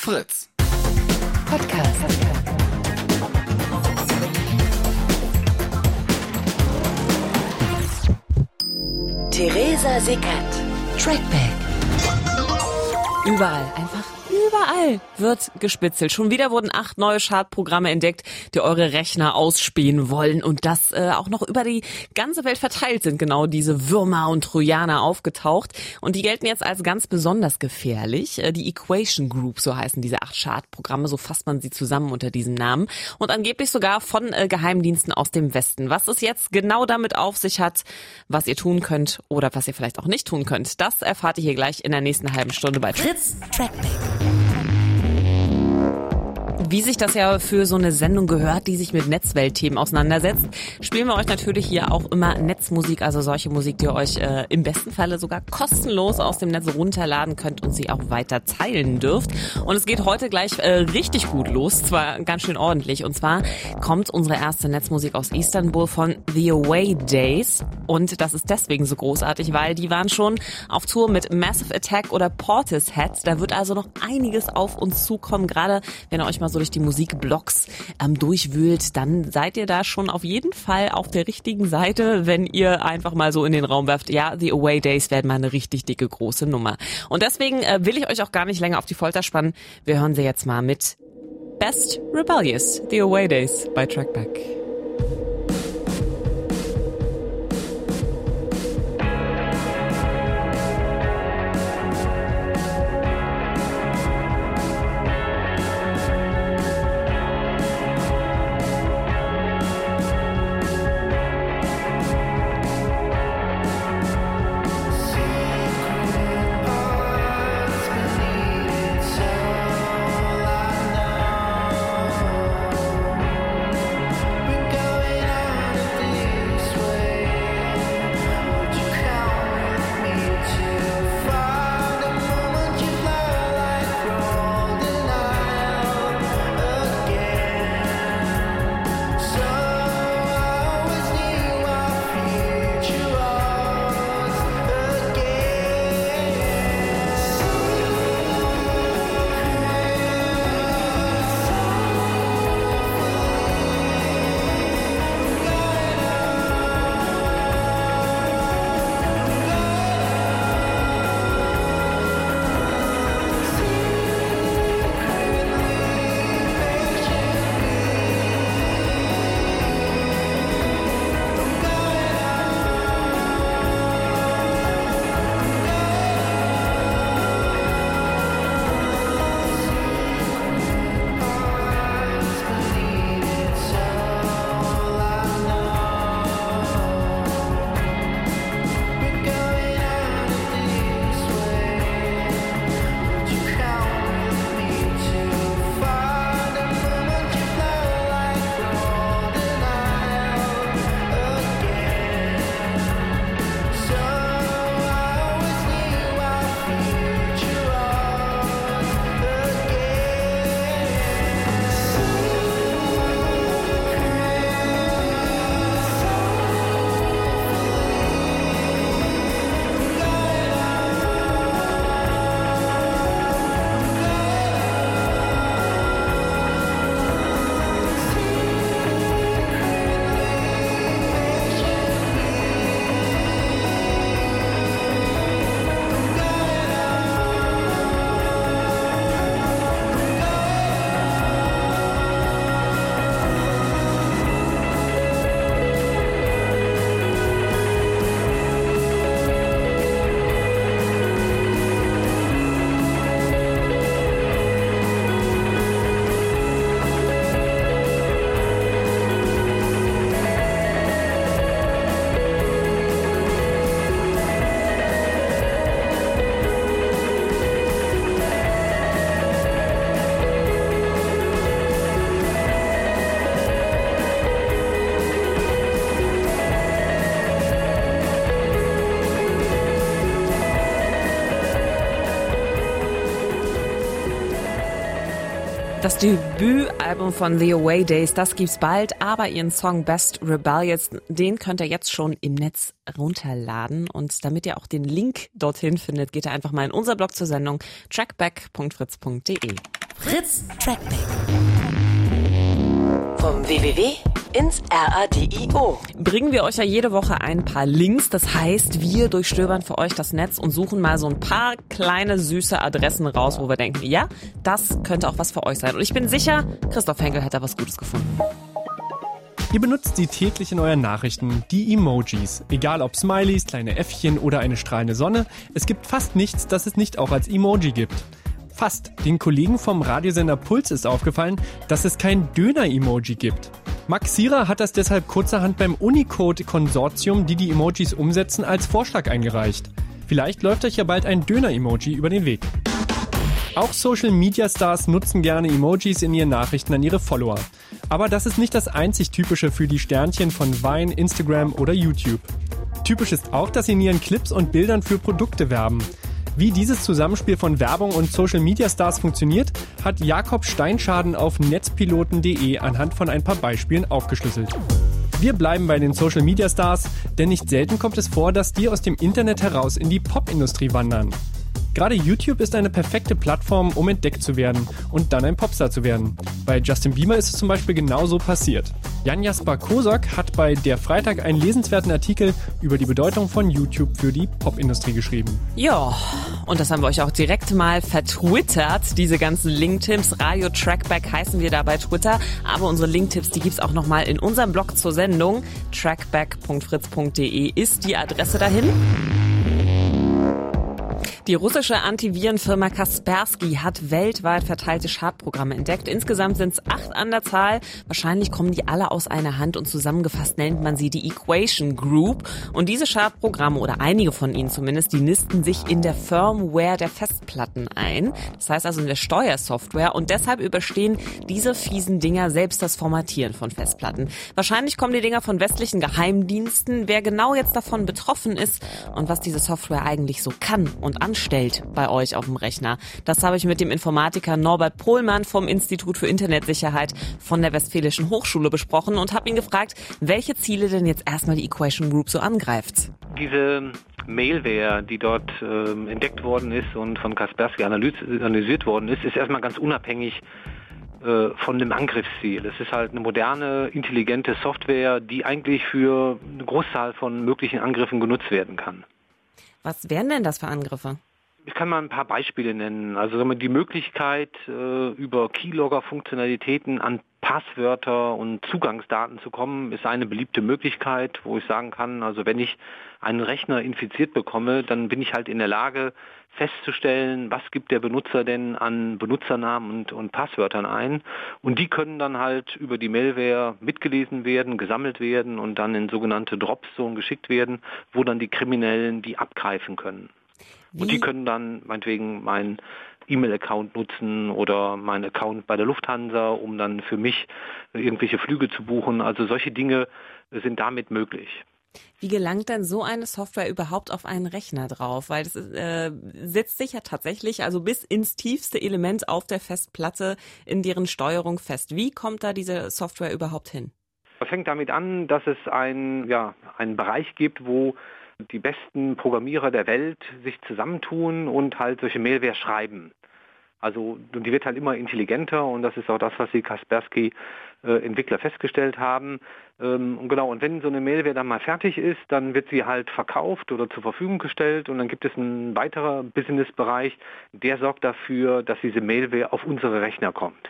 Fritz. Podcast. Theresa Sickert. Trackback. Überall, einfach überall wird gespitzelt. Schon wieder wurden 8 neue Chartprogramme entdeckt, die eure Rechner ausspähen wollen und das auch noch über die ganze Welt verteilt sind genau diese Würmer und Trojaner aufgetaucht und die gelten jetzt als ganz besonders gefährlich. Die Equation Group, so heißen diese 8 Chartprogramme, so fasst man sie zusammen unter diesem Namen und angeblich sogar von Geheimdiensten aus dem Westen. Was es jetzt genau damit auf sich hat, was ihr tun könnt oder was ihr vielleicht auch nicht tun könnt, das erfahrt ihr hier gleich in der nächsten halben Stunde bei Fritz Trackback. Wie sich das ja für so eine Sendung gehört, die sich mit Netzweltthemen auseinandersetzt, spielen wir euch natürlich hier auch immer Netzmusik, also solche Musik, die ihr euch im besten Falle sogar kostenlos aus dem Netz runterladen könnt und sie auch weiter teilen dürft. Und es geht heute gleich richtig gut los, zwar ganz schön ordentlich. Und zwar kommt unsere erste Netzmusik aus Istanbul von The Away Days. Und das ist deswegen so großartig, weil die waren schon auf Tour mit Massive Attack oder Portishead. Da wird also noch einiges auf uns zukommen, gerade wenn ihr euch mal so durch die Musikblogs durchwühlt, dann seid ihr da schon auf jeden Fall auf der richtigen Seite, wenn ihr einfach mal so in den Raum werft, ja, The Away Days werden mal eine richtig dicke, große Nummer. Und deswegen will ich euch auch gar nicht länger auf die Folter spannen. Wir hören sie jetzt mal mit Best Rebellious, The Away Days bei Trackback. Das Debütalbum von The Away Days, das gibt's bald, aber ihren Song Best Rebellious, den könnt ihr jetzt schon im Netz runterladen. Und damit ihr auch den Link dorthin findet, geht ihr einfach mal in unser Blog zur Sendung trackback.fritz.de. Fritz Trackback. Vom www ins RADIO. Bringen wir euch ja jede Woche ein paar Links. Das heißt, wir durchstöbern für euch das Netz und suchen mal so ein paar kleine, süße Adressen raus, wo wir denken, ja, das könnte auch was für euch sein. Und ich bin sicher, Christoph Henkel hat da was Gutes gefunden. Ihr benutzt sie täglich in euren Nachrichten, die Emojis. Egal ob Smileys, kleine Äffchen oder eine strahlende Sonne, es gibt fast nichts, das es nicht auch als Emoji gibt. Fast. Den Kollegen vom Radiosender Puls ist aufgefallen, dass es kein Döner-Emoji gibt. Max Sierer hat das deshalb kurzerhand beim Unicode-Konsortium, die Emojis umsetzen, als Vorschlag eingereicht. Vielleicht läuft euch ja bald ein Döner-Emoji über den Weg. Auch Social-Media-Stars nutzen gerne Emojis in ihren Nachrichten an ihre Follower. Aber das ist nicht das einzig Typische für die Sternchen von Vine, Instagram oder YouTube. Typisch ist auch, dass sie in ihren Clips und Bildern für Produkte werben. Wie dieses Zusammenspiel von Werbung und Social-Media-Stars funktioniert, hat Jakob Steinschaden auf netzpiloten.de anhand von ein paar Beispielen aufgeschlüsselt. Wir bleiben bei den Social-Media-Stars, denn nicht selten kommt es vor, dass die aus dem Internet heraus in die Popindustrie wandern. Gerade YouTube ist eine perfekte Plattform, um entdeckt zu werden und dann ein Popstar zu werden. Bei Justin Bieber ist es zum Beispiel genauso passiert. Jan-Jasper Kosok hat bei Der Freitag einen lesenswerten Artikel über die Bedeutung von YouTube für die Popindustrie geschrieben. Ja, und das haben wir euch auch direkt mal vertwittert, diese ganzen Link-Tipps. Radio Trackback heißen wir da bei Twitter, aber unsere Link-Tipps, die gibt's auch nochmal in unserem Blog zur Sendung. trackback.fritz.de ist die Adresse dahin. Die russische Antivirenfirma Kaspersky hat weltweit verteilte Schadprogramme entdeckt. Insgesamt sind es 8 an der Zahl. Wahrscheinlich kommen die alle aus einer Hand und zusammengefasst nennt man sie die Equation Group. Und diese Schadprogramme, oder einige von ihnen zumindest, die nisten sich in der Firmware der Festplatten ein. Das heißt also in der Steuersoftware. Und deshalb überstehen diese fiesen Dinger selbst das Formatieren von Festplatten. Wahrscheinlich kommen die Dinger von westlichen Geheimdiensten. Wer genau jetzt davon betroffen ist und was diese Software eigentlich so kann und anstellt bei euch auf dem Rechner. Das habe ich mit dem Informatiker Norbert Pohlmann vom Institut für Internetsicherheit von der Westfälischen Hochschule besprochen und habe ihn gefragt, welche Ziele denn jetzt erstmal die Equation Group so angreift. Diese Malware, die dort entdeckt worden ist und von Kaspersky analysiert worden ist, ist erstmal ganz unabhängig von dem Angriffsziel. Es ist halt eine moderne, intelligente Software, die eigentlich für eine Großzahl von möglichen Angriffen genutzt werden kann. Was wären denn das für Angriffe? Ich kann mal ein paar Beispiele nennen. Also die Möglichkeit, über Keylogger-Funktionalitäten an Passwörter und Zugangsdaten zu kommen, ist eine beliebte Möglichkeit, wo ich sagen kann, also wenn ich einen Rechner infiziert bekomme, dann bin ich halt in der Lage festzustellen, was gibt der Benutzer denn an Benutzernamen und Passwörtern ein. Und die können dann halt über die Malware mitgelesen werden, gesammelt werden und dann in sogenannte Dropzonen geschickt werden, wo dann die Kriminellen die abgreifen können. Und die können dann meinetwegen meinen E-Mail-Account nutzen oder meinen Account bei der Lufthansa, um dann für mich irgendwelche Flüge zu buchen. Also solche Dinge sind damit möglich. Wie gelangt denn so eine Software überhaupt auf einen Rechner drauf? Weil das setzt sich ja tatsächlich also bis ins tiefste Element auf der Festplatte in deren Steuerung fest. Wie kommt da diese Software überhaupt hin? Es fängt damit an, dass es einen Bereich gibt, wo die besten Programmierer der Welt sich zusammentun und halt solche Malware schreiben. Also die wird halt immer intelligenter und das ist auch das, was die Kaspersky-Entwickler festgestellt haben. Und wenn so eine Malware dann mal fertig ist, dann wird sie halt verkauft oder zur Verfügung gestellt und dann gibt es einen weiteren Businessbereich, der sorgt dafür, dass diese Malware auf unsere Rechner kommt.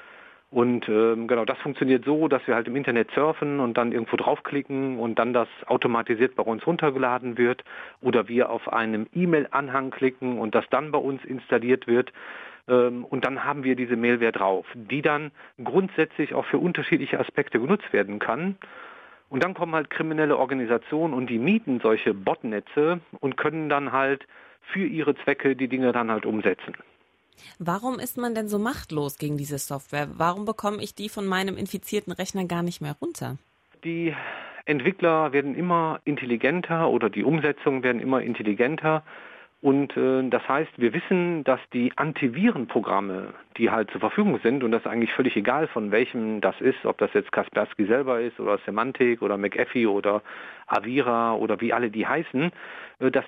Und das funktioniert so, dass wir halt im Internet surfen und dann irgendwo draufklicken und dann das automatisiert bei uns runtergeladen wird oder wir auf einem E-Mail-Anhang klicken und das dann bei uns installiert wird. Und dann haben wir diese Malware drauf, die dann grundsätzlich auch für unterschiedliche Aspekte genutzt werden kann. Und dann kommen halt kriminelle Organisationen und die mieten solche Botnetze und können dann halt für ihre Zwecke die Dinge dann halt umsetzen. Warum ist man denn so machtlos gegen diese Software? Warum bekomme ich die von meinem infizierten Rechner gar nicht mehr runter? Die Entwickler werden immer intelligenter oder die Umsetzungen werden immer intelligenter. Und das heißt, wir wissen, dass die Antivirenprogramme, die halt zur Verfügung sind, und das ist eigentlich völlig egal, von welchem das ist, ob das jetzt Kaspersky selber ist oder Symantec oder McAfee oder Avira oder wie alle die heißen, dass die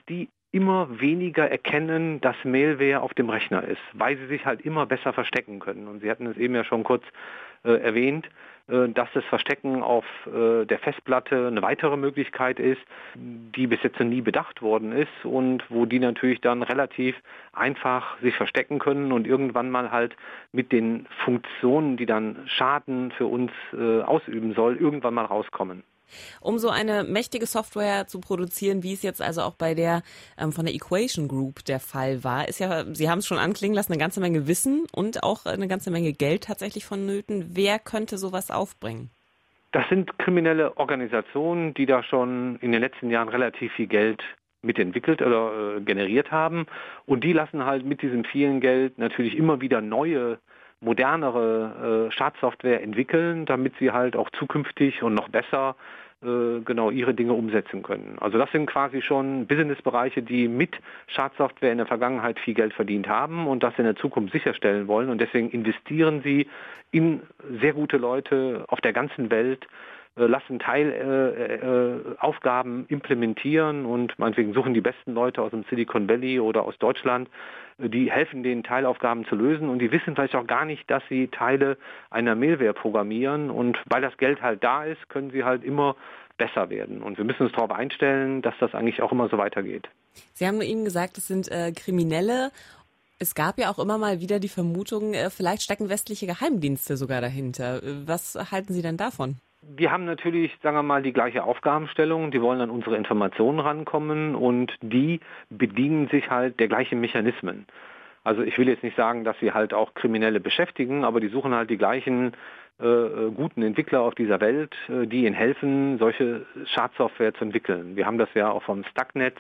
immer weniger erkennen, dass Malware auf dem Rechner ist, weil sie sich halt immer besser verstecken können. Und Sie hatten es eben ja schon kurz erwähnt, dass das Verstecken auf der Festplatte eine weitere Möglichkeit ist, die bis jetzt noch nie bedacht worden ist und wo die natürlich dann relativ einfach sich verstecken können und irgendwann mal halt mit den Funktionen, die dann Schaden für uns ausüben soll, irgendwann mal rauskommen. Um so eine mächtige Software zu produzieren, wie es jetzt also auch bei der von der Equation Group der Fall war, ist ja, Sie haben es schon anklingen lassen, eine ganze Menge Wissen und auch eine ganze Menge Geld tatsächlich vonnöten. Wer könnte sowas aufbringen? Das sind kriminelle Organisationen, die da schon in den letzten Jahren relativ viel Geld mitentwickelt oder generiert haben. Und die lassen halt mit diesem vielen Geld natürlich immer wieder neue, modernere Schadsoftware entwickeln, damit sie halt auch zukünftig und noch besser ihre Dinge umsetzen können. Also das sind quasi schon Businessbereiche, die mit Schadsoftware in der Vergangenheit viel Geld verdient haben und das in der Zukunft sicherstellen wollen. Und deswegen investieren sie in sehr gute Leute auf der ganzen Welt, lassen Teilaufgaben implementieren und meinetwegen suchen die besten Leute aus dem Silicon Valley oder aus Deutschland, die helfen den Teilaufgaben zu lösen und die wissen vielleicht auch gar nicht, dass sie Teile einer Malware programmieren und weil das Geld halt da ist, können sie halt immer besser werden und wir müssen uns darauf einstellen, dass das eigentlich auch immer so weitergeht. Sie haben eben gesagt, es sind Kriminelle. Es gab ja auch immer mal wieder die Vermutung, vielleicht stecken westliche Geheimdienste sogar dahinter. Was halten Sie denn davon? Wir haben natürlich, sagen wir mal, die gleiche Aufgabenstellung. Die wollen an unsere Informationen rankommen und die bedienen sich halt der gleichen Mechanismen. Also ich will jetzt nicht sagen, dass sie halt auch Kriminelle beschäftigen, aber die suchen halt die gleichen guten Entwickler auf dieser Welt, die ihnen helfen, solche Schadsoftware zu entwickeln. Wir haben das ja auch vom Stuxnet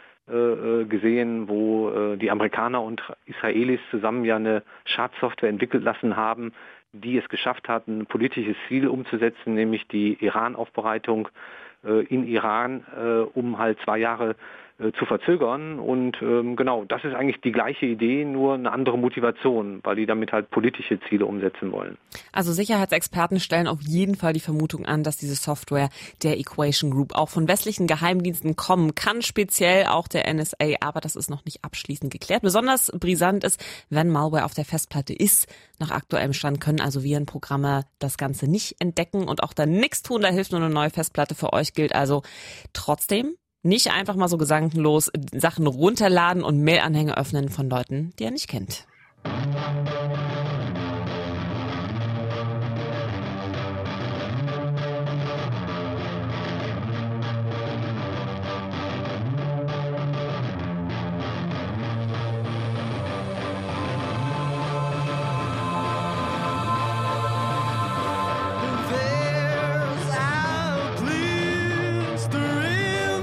gesehen, wo die Amerikaner und Israelis zusammen ja eine Schadsoftware entwickelt lassen haben, die es geschafft hat, ein politisches Ziel umzusetzen, nämlich die Iran-Aufbereitung in Iran, um halt 2 Jahre zu verzögern. Und das ist eigentlich die gleiche Idee, nur eine andere Motivation, weil die damit halt politische Ziele umsetzen wollen. Also Sicherheitsexperten stellen auf jeden Fall die Vermutung an, dass diese Software der Equation Group auch von westlichen Geheimdiensten kommen kann, speziell auch der NSA, aber das ist noch nicht abschließend geklärt. Besonders brisant ist, wenn Malware auf der Festplatte ist. Nach aktuellem Stand können also Virenprogramme das Ganze nicht entdecken und auch dann nichts tun, da hilft nur eine neue Festplatte. Für euch gilt also trotzdem, nicht einfach mal so gedankenlos Sachen runterladen und Mailanhänge öffnen von Leuten, die ihr nicht kennt.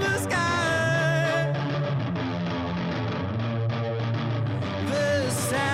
Sound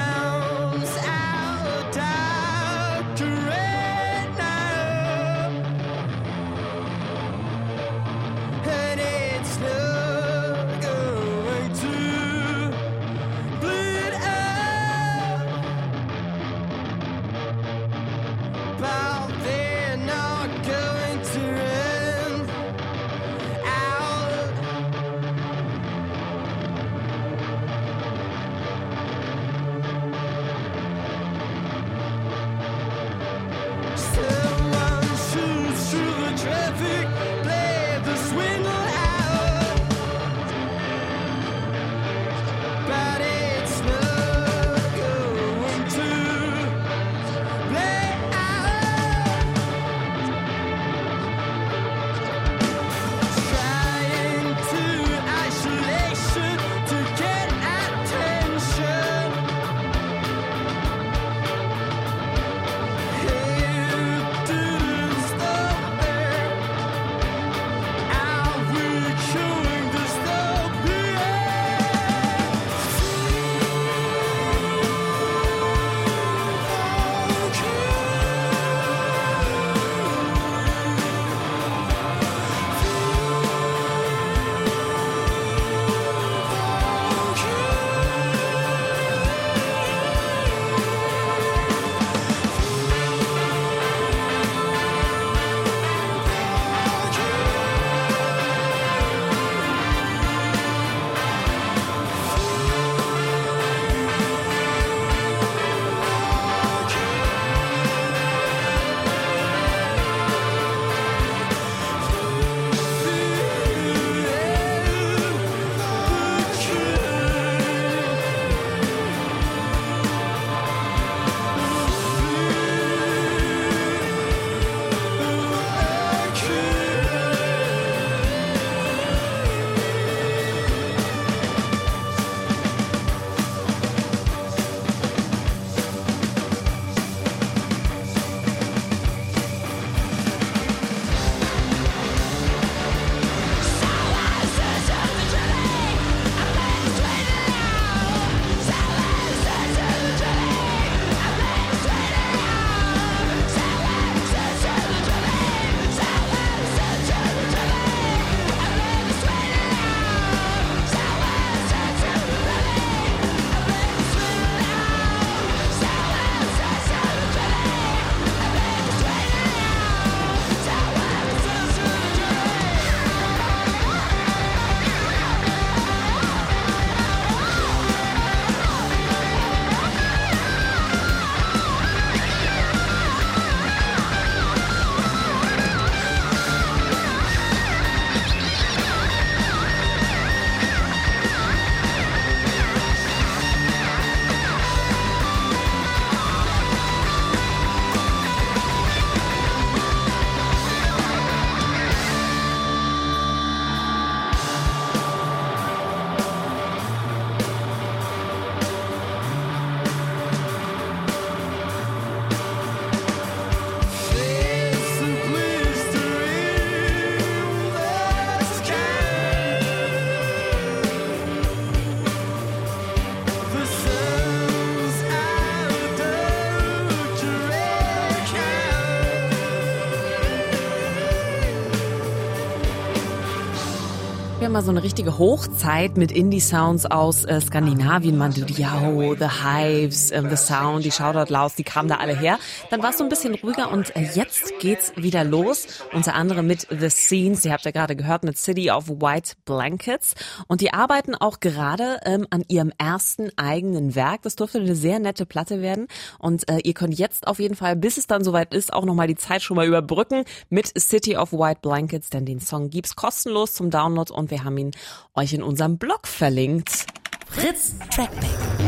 mal so eine richtige Hochzeit mit Indie-Sounds aus Skandinavien. Man, Diao, The Hives, The Sound, die Shoutout Loud, die kamen da alle her. Dann war es so ein bisschen ruhiger und jetzt geht's wieder los. Unter anderem mit The Scenes, die habt ihr gerade gehört, mit City of White Blankets. Und die arbeiten auch gerade an ihrem ersten eigenen Werk. Das dürfte eine sehr nette Platte werden. Und ihr könnt jetzt auf jeden Fall, bis es dann soweit ist, auch nochmal die Zeit schon mal überbrücken mit City of White Blankets, denn den Song gibt's kostenlos zum Download und wir haben ihn euch in unserem Blog verlinkt. Fritz Trackback.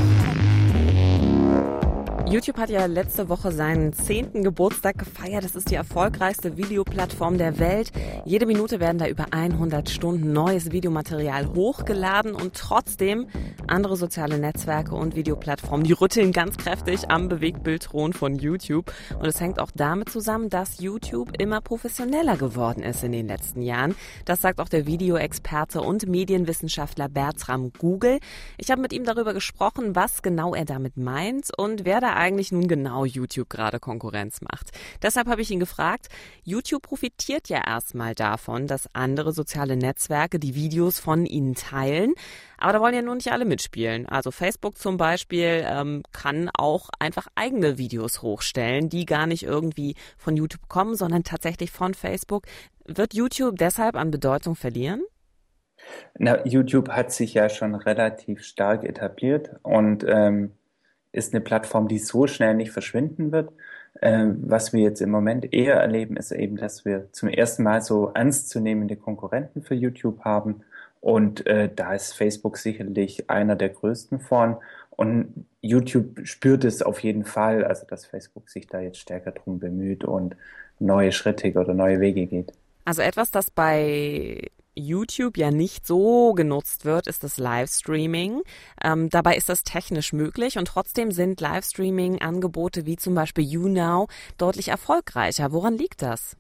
YouTube hat ja letzte Woche seinen 10. Geburtstag gefeiert. Das ist die erfolgreichste Videoplattform der Welt. Jede Minute werden da über 100 Stunden neues Videomaterial hochgeladen und trotzdem andere soziale Netzwerke und Videoplattformen, die rütteln ganz kräftig am Bewegtbildthron von YouTube. Und es hängt auch damit zusammen, dass YouTube immer professioneller geworden ist in den letzten Jahren. Das sagt auch der Videoexperte und Medienwissenschaftler Bertram Google. Ich habe mit ihm darüber gesprochen, was genau er damit meint und wer da eigentlich nun genau YouTube gerade Konkurrenz macht. Deshalb habe ich ihn gefragt, YouTube profitiert ja erstmal davon, dass andere soziale Netzwerke die Videos von ihnen teilen, aber da wollen ja nun nicht alle mitspielen. Also Facebook zum Beispiel kann auch einfach eigene Videos hochstellen, die gar nicht irgendwie von YouTube kommen, sondern tatsächlich von Facebook. Wird YouTube deshalb an Bedeutung verlieren? Na, YouTube hat sich ja schon relativ stark etabliert und ist eine Plattform, die so schnell nicht verschwinden wird. Was wir jetzt im Moment eher erleben, ist eben, dass wir zum ersten Mal so ernstzunehmende Konkurrenten für YouTube haben. Und da ist Facebook sicherlich einer der größten von. Und YouTube spürt es auf jeden Fall, also dass Facebook sich da jetzt stärker drum bemüht und neue Schritte oder neue Wege geht. Also etwas, das bei YouTube ja nicht so genutzt wird, ist das Livestreaming. Dabei ist das technisch möglich und trotzdem sind Livestreaming-Angebote wie zum Beispiel YouNow deutlich erfolgreicher. Woran liegt das?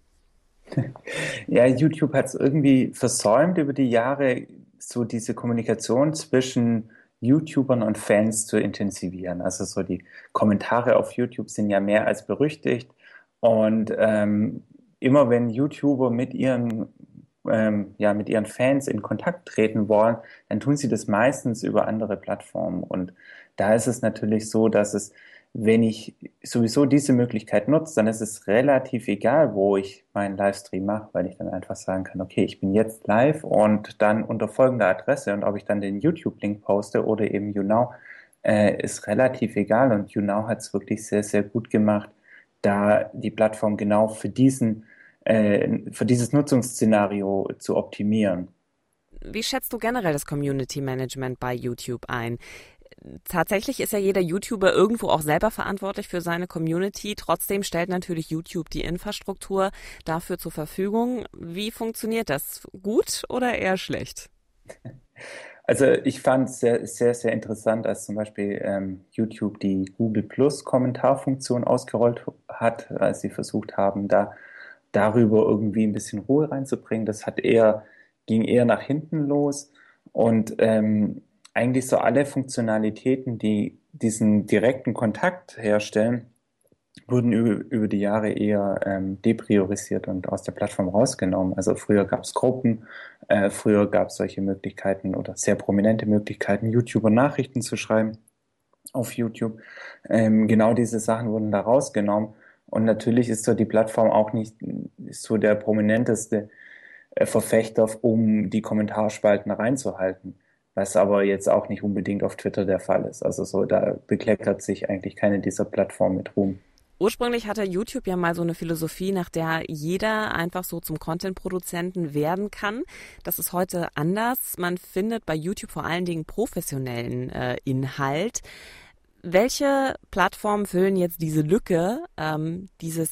Ja, YouTube hat es irgendwie versäumt, über die Jahre so diese Kommunikation zwischen YouTubern und Fans zu intensivieren. Also so die Kommentare auf YouTube sind ja mehr als berüchtigt und immer wenn YouTuber mit ihren Fans in Kontakt treten wollen, dann tun sie das meistens über andere Plattformen. Und da ist es natürlich so, dass es, wenn ich sowieso diese Möglichkeit nutze, dann ist es relativ egal, wo ich meinen Livestream mache, weil ich dann einfach sagen kann, okay, ich bin jetzt live und dann unter folgender Adresse und ob ich dann den YouTube-Link poste oder eben YouNow, ist relativ egal. Und YouNow hat es wirklich sehr, sehr gut gemacht, da die Plattform genau für dieses Nutzungsszenario zu optimieren. Wie schätzt du generell das Community Management bei YouTube ein? Tatsächlich ist ja jeder YouTuber irgendwo auch selber verantwortlich für seine Community. Trotzdem stellt natürlich YouTube die Infrastruktur dafür zur Verfügung. Wie funktioniert das? Gut oder eher schlecht? Also ich fand es sehr, sehr, sehr interessant, als zum Beispiel YouTube die Google Plus Kommentarfunktion ausgerollt hat, als sie versucht haben, darüber irgendwie ein bisschen Ruhe reinzubringen. Ging eher nach hinten los und eigentlich so alle Funktionalitäten, die diesen direkten Kontakt herstellen, wurden über die Jahre eher depriorisiert und aus der Plattform rausgenommen. Also früher gab es Gruppen, früher gab es solche Möglichkeiten oder sehr prominente Möglichkeiten, YouTuber Nachrichten zu schreiben auf YouTube. Genau diese Sachen wurden da rausgenommen. Und natürlich ist so die Plattform auch nicht so der prominenteste Verfechter, um die Kommentarspalten reinzuhalten, was aber jetzt auch nicht unbedingt auf Twitter der Fall ist. Also so, da bekleckert sich eigentlich keine dieser Plattformen mit Ruhm. Ursprünglich hatte YouTube ja mal so eine Philosophie, nach der jeder einfach so zum Content-Produzenten werden kann. Das ist heute anders. Man findet bei YouTube vor allen Dingen professionellen Inhalt. Welche Plattformen füllen jetzt diese Lücke, diese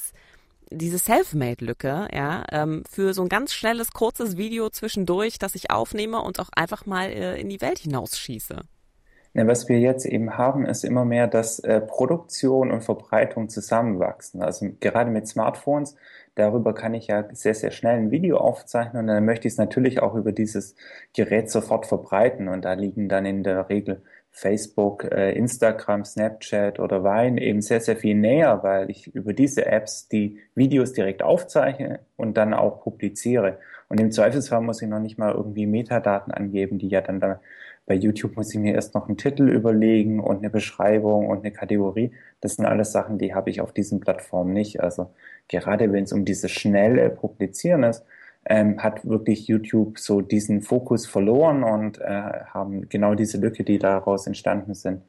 Selfmade-Lücke, ja, für so ein ganz schnelles, kurzes Video zwischendurch, das ich aufnehme und auch einfach mal in die Welt hinausschieße? Ja, was wir jetzt eben haben, ist immer mehr, dass Produktion und Verbreitung zusammenwachsen. Also gerade mit Smartphones, darüber kann ich ja sehr, sehr schnell ein Video aufzeichnen und dann möchte ich es natürlich auch über dieses Gerät sofort verbreiten. Und da liegen dann in der Regel Facebook, Instagram, Snapchat oder Vine eben sehr, sehr viel näher, weil ich über diese Apps die Videos direkt aufzeichne und dann auch publiziere. Und im Zweifelsfall muss ich noch nicht mal irgendwie Metadaten angeben, die ja dann da bei YouTube muss ich mir erst noch einen Titel überlegen und eine Beschreibung und eine Kategorie. Das sind alles Sachen, die habe ich auf diesen Plattformen nicht. Also gerade wenn es um dieses schnelle Publizieren ist, hat wirklich YouTube so diesen Fokus verloren und haben genau diese Lücke, die daraus entstanden sind.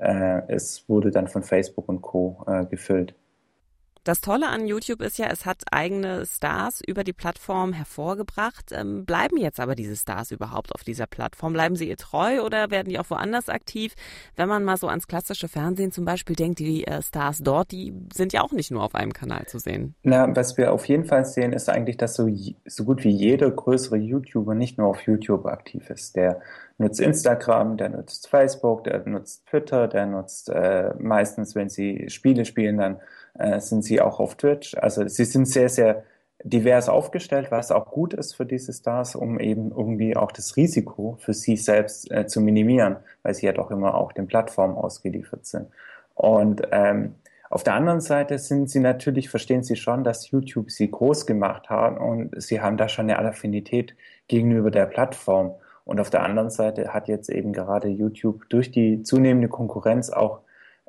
Es wurde dann von Facebook und Co. Gefüllt. Das Tolle an YouTube ist ja, es hat eigene Stars über die Plattform hervorgebracht. Bleiben jetzt aber diese Stars überhaupt auf dieser Plattform? Bleiben sie ihr treu oder werden die auch woanders aktiv? Wenn man mal so ans klassische Fernsehen zum Beispiel denkt, die Stars dort, die sind ja auch nicht nur auf einem Kanal zu sehen. Na, was wir auf jeden Fall sehen, ist eigentlich, dass so gut wie jeder größere YouTuber nicht nur auf YouTube aktiv ist. Der nutzt Instagram, der nutzt Facebook, der nutzt Twitter, der nutzt meistens, wenn sie Spiele spielen, dann sind sie auch auf Twitch. Also sie sind sehr, sehr divers aufgestellt, was auch gut ist für diese Stars, um eben irgendwie auch das Risiko für sie selbst zu minimieren, weil sie ja doch immer auch den Plattformen ausgeliefert sind. Und auf der anderen Seite verstehen sie schon, dass YouTube sie groß gemacht hat und sie haben da schon eine Affinität gegenüber der Plattform. Und auf der anderen Seite hat jetzt eben gerade YouTube durch die zunehmende Konkurrenz auch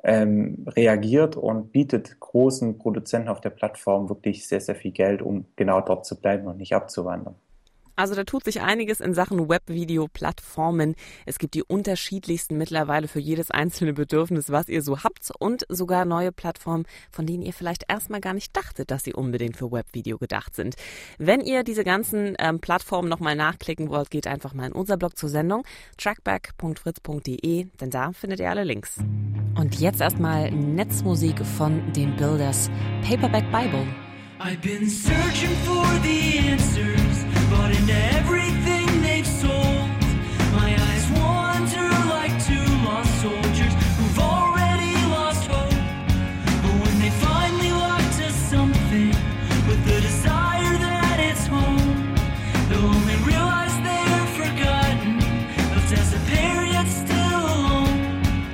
reagiert und bietet großen Produzenten auf der Plattform wirklich sehr, sehr viel Geld, um genau dort zu bleiben und nicht abzuwandern. Also da tut sich einiges in Sachen Webvideo-Plattformen. Es gibt die unterschiedlichsten mittlerweile für jedes einzelne Bedürfnis, was ihr so habt und sogar neue Plattformen, von denen ihr vielleicht erstmal gar nicht dachtet, dass sie unbedingt für Webvideo gedacht sind. Wenn ihr diese ganzen Plattformen nochmal nachklicken wollt, geht einfach mal in unser Blog zur Sendung trackback.fritz.de, denn da findet ihr alle Links. Und jetzt erstmal Netzmusik von den Builders, Paperback Bible. I've been searching for the answers, but into everything they've sold, my eyes wander like two lost soldiers who've already lost hope. But when they finally lock to something with the desire that it's home, they'll only realize they're forgotten, left as a pair yet still alone.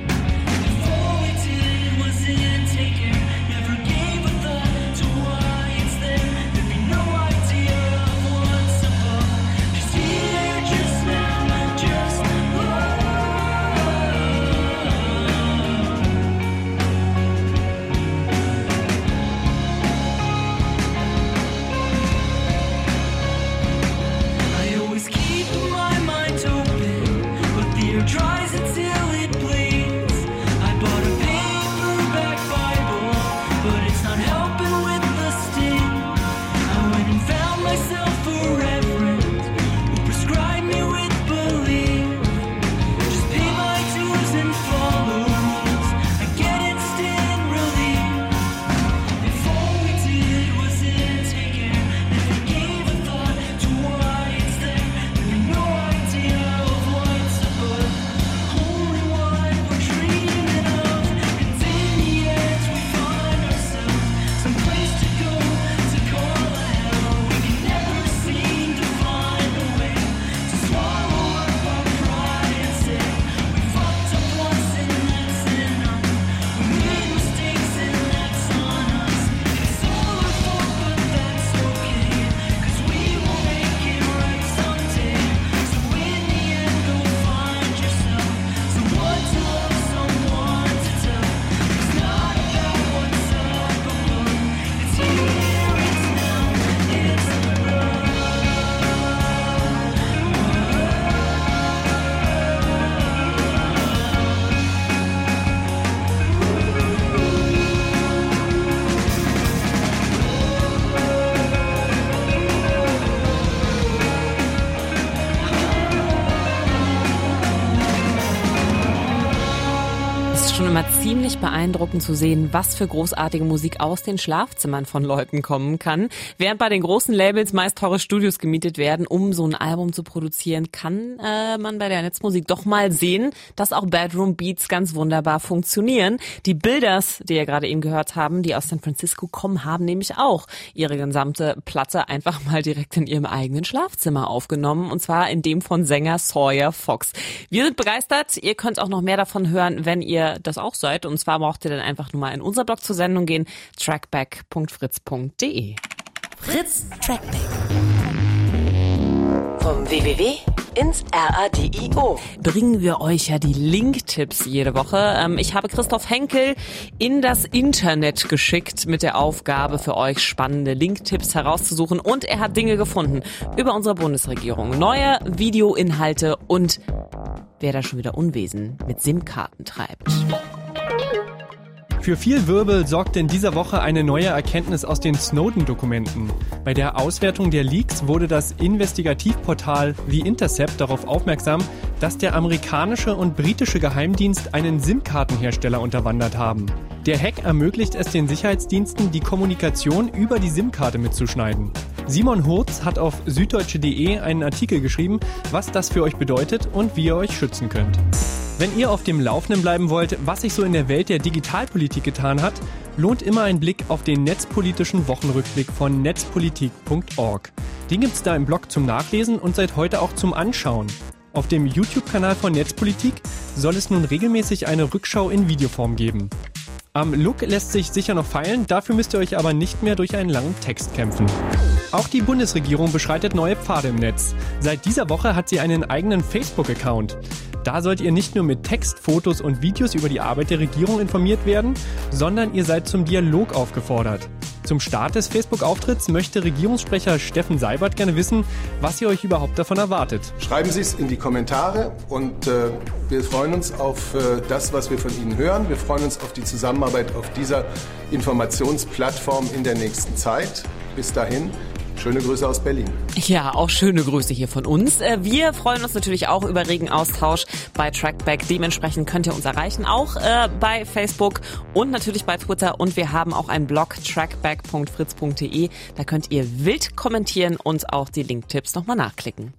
If all we did was take care, never gave a thought to why it's there, there'd be no idea of what's above. Just here, just now, just love. I always keep my mind open, but the air dries until it bleeds. I bought a paperback Bible, but it's not helping with the sting. I went and found myself a reverend who prescribed me with belief. Just pay my dues and follow rules, I get instant relief. If all we did was take care, never gave a thought to why it's there, there'd be no idea of what's above. Only what we're dreaming of, and in the end we find ourselves some place to go to call a hell. We can never seem to find a way to swallow up our pride and say we fucked up once and that's enough. We made mistakes and that's on us. It's all our fault, but that's okay, 'cause we will make it right someday. So in the end, go find yourself someone to love, someone to tell. It's not about what's up above. It's here, it's now, it's love. Es ist schon immer ziemlich beeindruckend zu sehen, was für großartige Musik aus den Schlafzimmern von Leuten kommen kann. Während bei den großen Labels meist teure Studios gemietet werden, um so ein Album zu produzieren, kann man bei der Netzmusik doch mal sehen, dass auch Bedroom Beats ganz wunderbar funktionieren. Die Builders, die ihr gerade eben gehört haben, die aus San Francisco kommen, haben nämlich auch ihre gesamte Platte einfach mal direkt in ihrem eigenen Schlafzimmer aufgenommen, und zwar in dem von Sänger Sawyer Fox. Wir sind begeistert. Ihr könnt auch noch mehr davon hören, wenn ihr das auch seid. Und zwar braucht ihr dann einfach nur mal in unser Blog zur Sendung gehen, trackback.fritz.de. Fritz Trackback. Vom www ins RADIO. Bringen wir euch ja die Link-Tipps jede Woche. Ich habe Christoph Henkel in das Internet geschickt mit der Aufgabe, für euch spannende Link-Tipps herauszusuchen. Und er hat Dinge gefunden über unsere Bundesregierung. Neue Videoinhalte und wer da schon wieder Unwesen mit SIM-Karten treibt. Für viel Wirbel sorgte in dieser Woche eine neue Erkenntnis aus den Snowden-Dokumenten. Bei der Auswertung der Leaks wurde das Investigativportal The Intercept darauf aufmerksam, dass der amerikanische und britische Geheimdienst einen SIM-Kartenhersteller unterwandert haben. Der Hack ermöglicht es den Sicherheitsdiensten, die Kommunikation über die SIM-Karte mitzuschneiden. Simon Hurz hat auf süddeutsche.de einen Artikel geschrieben, was das für euch bedeutet und wie ihr euch schützen könnt. Wenn ihr auf dem Laufenden bleiben wollt, was sich so in der Welt der Digitalpolitik getan hat, lohnt immer ein Blick auf den netzpolitischen Wochenrückblick von netzpolitik.org. Den gibt's da im Blog zum Nachlesen und seit heute auch zum Anschauen. Auf dem YouTube-Kanal von Netzpolitik soll es nun regelmäßig eine Rückschau in Videoform geben. Am Look lässt sich sicher noch feilen, dafür müsst ihr euch aber nicht mehr durch einen langen Text kämpfen. Auch die Bundesregierung beschreitet neue Pfade im Netz. Seit dieser Woche hat sie einen eigenen Facebook-Account. Da sollt ihr nicht nur mit Text, Fotos und Videos über die Arbeit der Regierung informiert werden, sondern ihr seid zum Dialog aufgefordert. Zum Start des Facebook-Auftritts möchte Regierungssprecher Steffen Seibert gerne wissen, was ihr euch überhaupt davon erwartet. Schreiben Sie es in die Kommentare und wir freuen uns auf das, was wir von Ihnen hören. Wir freuen uns auf die Zusammenarbeit auf dieser Informationsplattform in der nächsten Zeit. Bis dahin. Schöne Grüße aus Berlin. Ja, auch schöne Grüße hier von uns. Wir freuen uns natürlich auch über regen Austausch bei Trackback. Dementsprechend könnt ihr uns erreichen, auch bei Facebook und natürlich bei Twitter. Und wir haben auch einen Blog, trackback.fritz.de. Da könnt ihr wild kommentieren und auch die Link-Tipps nochmal nachklicken.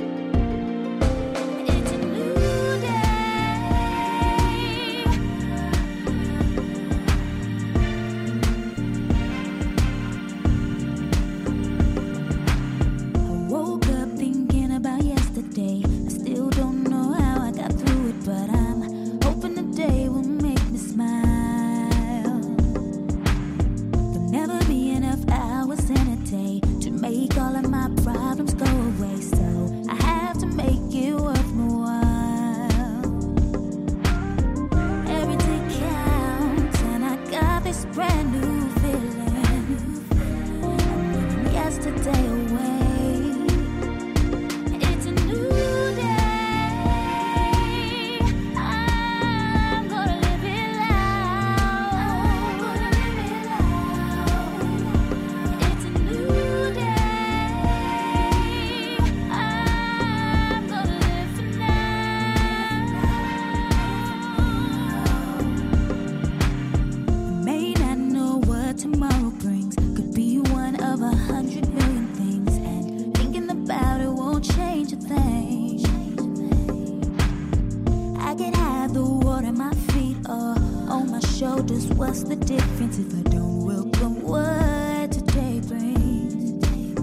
What's the difference if I don't welcome what today brings?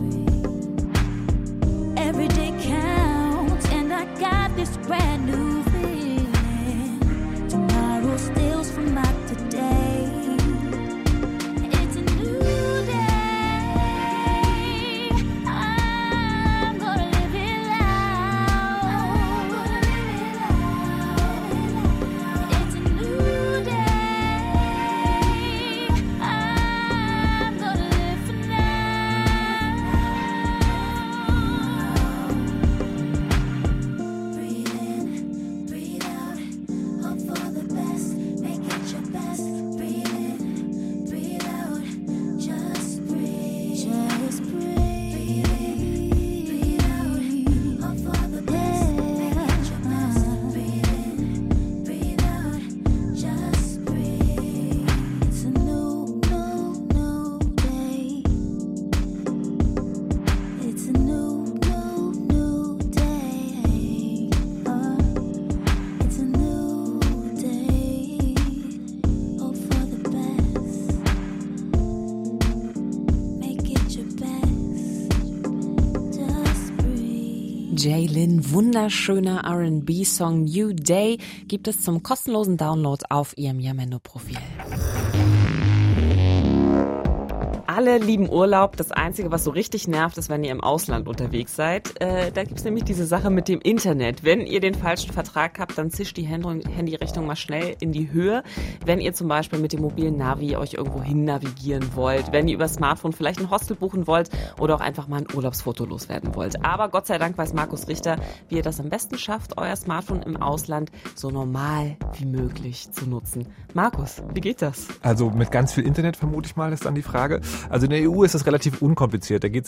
Every day counts and I got this brand new feeling. Tomorrow steals from my today. It's a new day. I'm gonna live it loud. It's a new day. Jaylin, wunderschöner R&B-Song New Day gibt es zum kostenlosen Download auf ihrem Yamendo-Profil. alle lieben Urlaub. Das Einzige, was so richtig nervt, ist, wenn ihr im Ausland unterwegs seid. Da gibt's nämlich diese Sache mit dem Internet. Wenn ihr den falschen Vertrag habt, dann zischt die Handyrichtung mal schnell in die Höhe. Wenn ihr zum Beispiel mit dem mobilen Navi euch irgendwo hin navigieren wollt, wenn ihr über Smartphone vielleicht ein Hostel buchen wollt oder auch einfach mal ein Urlaubsfoto loswerden wollt. Aber Gott sei Dank weiß Markus Richter, wie ihr das am besten schafft, euer Smartphone im Ausland so normal wie möglich zu nutzen. Markus, wie geht das? Also mit ganz viel Internet vermute ich mal, ist dann die Frage. Also in der EU ist das relativ unkompliziert. Da geht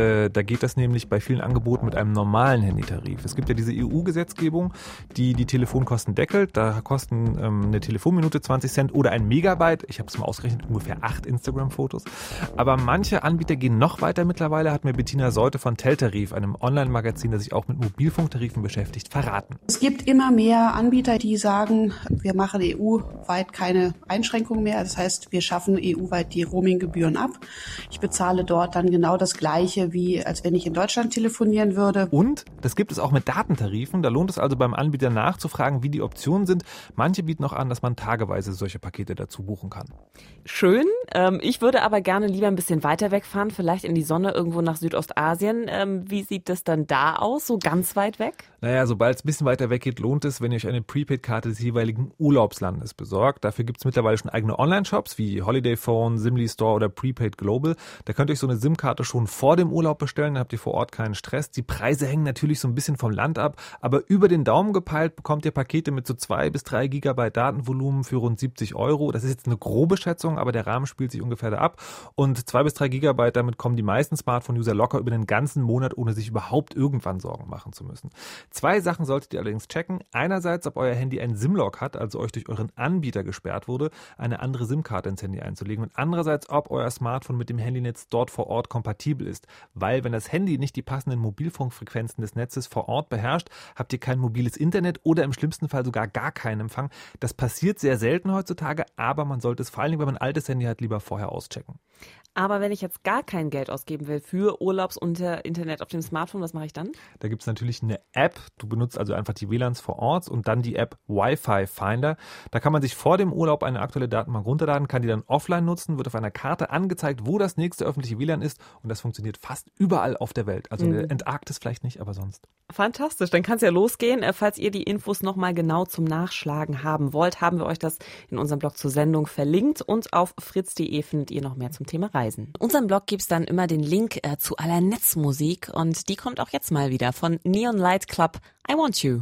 das nämlich bei vielen Angeboten mit einem normalen Handytarif. Es gibt ja diese EU-Gesetzgebung, die Telefonkosten deckelt. Da kosten eine Telefonminute 20 Cent oder ein Megabyte. Ich habe es mal ausgerechnet, ungefähr 8 Instagram-Fotos. Aber manche Anbieter gehen noch weiter mittlerweile, hat mir Bettina Seute von Teltarif, einem Online-Magazin, das sich auch mit Mobilfunktarifen beschäftigt, verraten. Es gibt immer mehr Anbieter, die sagen, wir machen EU-weit keine Einschränkungen mehr. Das heißt, wir schaffen EU-weit die Roaming-Gebühren ab. Ich bezahle dort dann genau das Gleiche, wie als wenn ich in Deutschland telefonieren würde. Und das gibt es auch mit Datentarifen. Da lohnt es also beim Anbieter nachzufragen, wie die Optionen sind. Manche bieten auch an, dass man tageweise solche Pakete dazu buchen kann. Schön. Ich würde aber gerne lieber ein bisschen weiter wegfahren, vielleicht in die Sonne irgendwo nach Südostasien. Wie sieht das dann da aus, so ganz weit weg? Naja, sobald es ein bisschen weiter weg geht, lohnt es, wenn ihr euch eine Prepaid-Karte des jeweiligen Urlaubslandes besorgt. Dafür gibt es mittlerweile schon eigene Online-Shops wie Holiday Phone, Simly Store oder Prepaid Global. Da könnt ihr euch so eine SIM-Karte schon vor dem Urlaub bestellen, dann habt ihr vor Ort keinen Stress. Die Preise hängen natürlich so ein bisschen vom Land ab, aber über den Daumen gepeilt bekommt ihr Pakete mit so 2 bis 3 Gigabyte Datenvolumen für rund 70 Euro. Das ist jetzt eine grobe Schätzung, aber der Rahmen spielt sich ungefähr da ab. Und 2 bis 3 Gigabyte, damit kommen die meisten Smartphone-User locker über den ganzen Monat, ohne sich überhaupt irgendwann Sorgen machen zu müssen. 2 Sachen solltet ihr allerdings checken. Einerseits, ob euer Handy einen SIM-Lock hat, also euch durch euren Anbieter gesperrt wurde, eine andere SIM-Karte ins Handy einzulegen. Und andererseits, ob euer Smartphone mit dem Handynetz dort vor Ort kompatibel ist. Weil, wenn das Handy nicht die passenden Mobilfunkfrequenzen des Netzes vor Ort beherrscht, habt ihr kein mobiles Internet oder im schlimmsten Fall sogar gar keinen Empfang. Das passiert sehr selten heutzutage, aber man sollte es vor allem, wenn man ein altes Handy hat, lieber vorher auschecken. Aber wenn ich jetzt gar kein Geld ausgeben will für Urlaubs-Internet auf dem Smartphone, was mache ich dann? Da gibt es natürlich eine App. Du benutzt also einfach die WLANs vor Ort und dann die App Wi-Fi Finder. Da kann man sich vor dem Urlaub eine aktuelle Datenbank runterladen, kann die dann offline nutzen, wird auf einer Karte angezeigt, wo das nächste öffentliche WLAN ist und das funktioniert fast überall auf der Welt. Also der Antarktis vielleicht nicht, aber sonst. Fantastisch, dann kann es ja losgehen. Falls ihr die Infos nochmal genau zum Nachschlagen haben wollt, haben wir euch das in unserem Blog zur Sendung verlinkt und auf fritz.de findet ihr noch mehr zum Thema Reisen. In unserem Blog gibt's dann immer den Link zu aller Netzmusik und die kommt auch jetzt mal wieder von Neon Light Club, I Want You.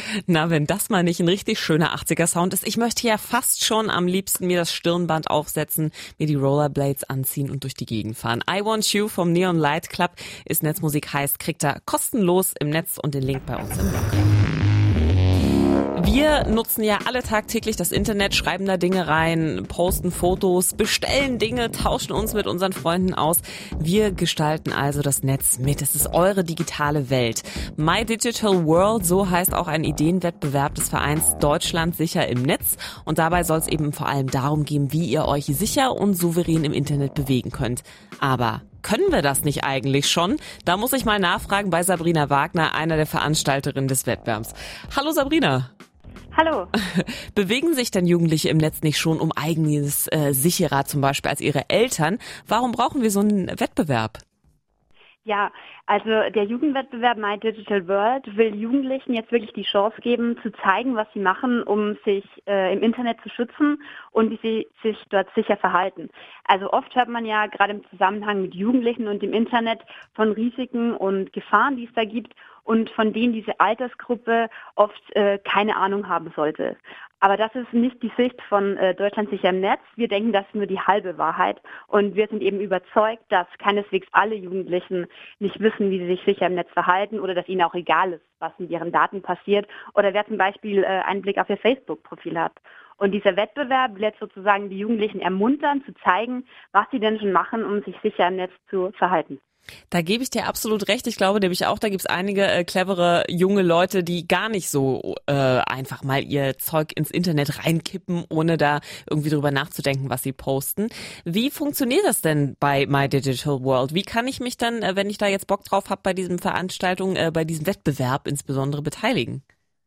Na, wenn das mal nicht ein richtig schöner 80er-Sound ist. Ich möchte ja fast schon am liebsten mir das Stirnband aufsetzen, mir die Rollerblades anziehen und durch die Gegend fahren. I Want You vom Neon Light Club ist Netzmusik heißt, kriegt er kostenlos im Netz und den Link bei uns im Blog. Wir nutzen ja alle tagtäglich das Internet, schreiben da Dinge rein, posten Fotos, bestellen Dinge, tauschen uns mit unseren Freunden aus. Wir gestalten also das Netz mit. Es ist eure digitale Welt. My Digital World, so heißt auch ein Ideenwettbewerb des Vereins Deutschland sicher im Netz. Und dabei soll es eben vor allem darum gehen, wie ihr euch sicher und souverän im Internet bewegen könnt. Aber können wir das nicht eigentlich schon? Da muss ich mal nachfragen bei Sabrina Wagner, einer der Veranstalterinnen des Wettbewerbs. Hallo Sabrina. Hallo. Bewegen sich denn Jugendliche im Netz nicht schon um einiges sicherer zum Beispiel als ihre Eltern? Warum brauchen wir so einen Wettbewerb? Ja, also der Jugendwettbewerb My Digital World will Jugendlichen jetzt wirklich die Chance geben, zu zeigen, was sie machen, um sich im Internet zu schützen und wie sie sich dort sicher verhalten. Also oft hört man ja gerade im Zusammenhang mit Jugendlichen und dem Internet von Risiken und Gefahren, die es da gibt und von denen diese Altersgruppe oft keine Ahnung haben sollte. Aber das ist nicht die Sicht von Deutschland sicher im Netz. Wir denken, das ist nur die halbe Wahrheit. Und wir sind eben überzeugt, dass keineswegs alle Jugendlichen nicht wissen, wie sie sich sicher im Netz verhalten oder dass ihnen auch egal ist, was mit ihren Daten passiert oder wer zum Beispiel einen Blick auf ihr Facebook-Profil hat. Und dieser Wettbewerb will jetzt sozusagen die Jugendlichen ermuntern, zu zeigen, was sie denn schon machen, um sich sicher im Netz zu verhalten. Da gebe ich dir absolut recht. Ich glaube nämlich auch, da gibt es einige clevere junge Leute, die gar nicht so einfach mal ihr Zeug ins Internet reinkippen, ohne da irgendwie drüber nachzudenken, was sie posten. Wie funktioniert das denn bei My Digital World? Wie kann ich mich dann, wenn ich da jetzt Bock drauf habe, bei diesem Veranstaltung, bei diesem Wettbewerb insbesondere beteiligen?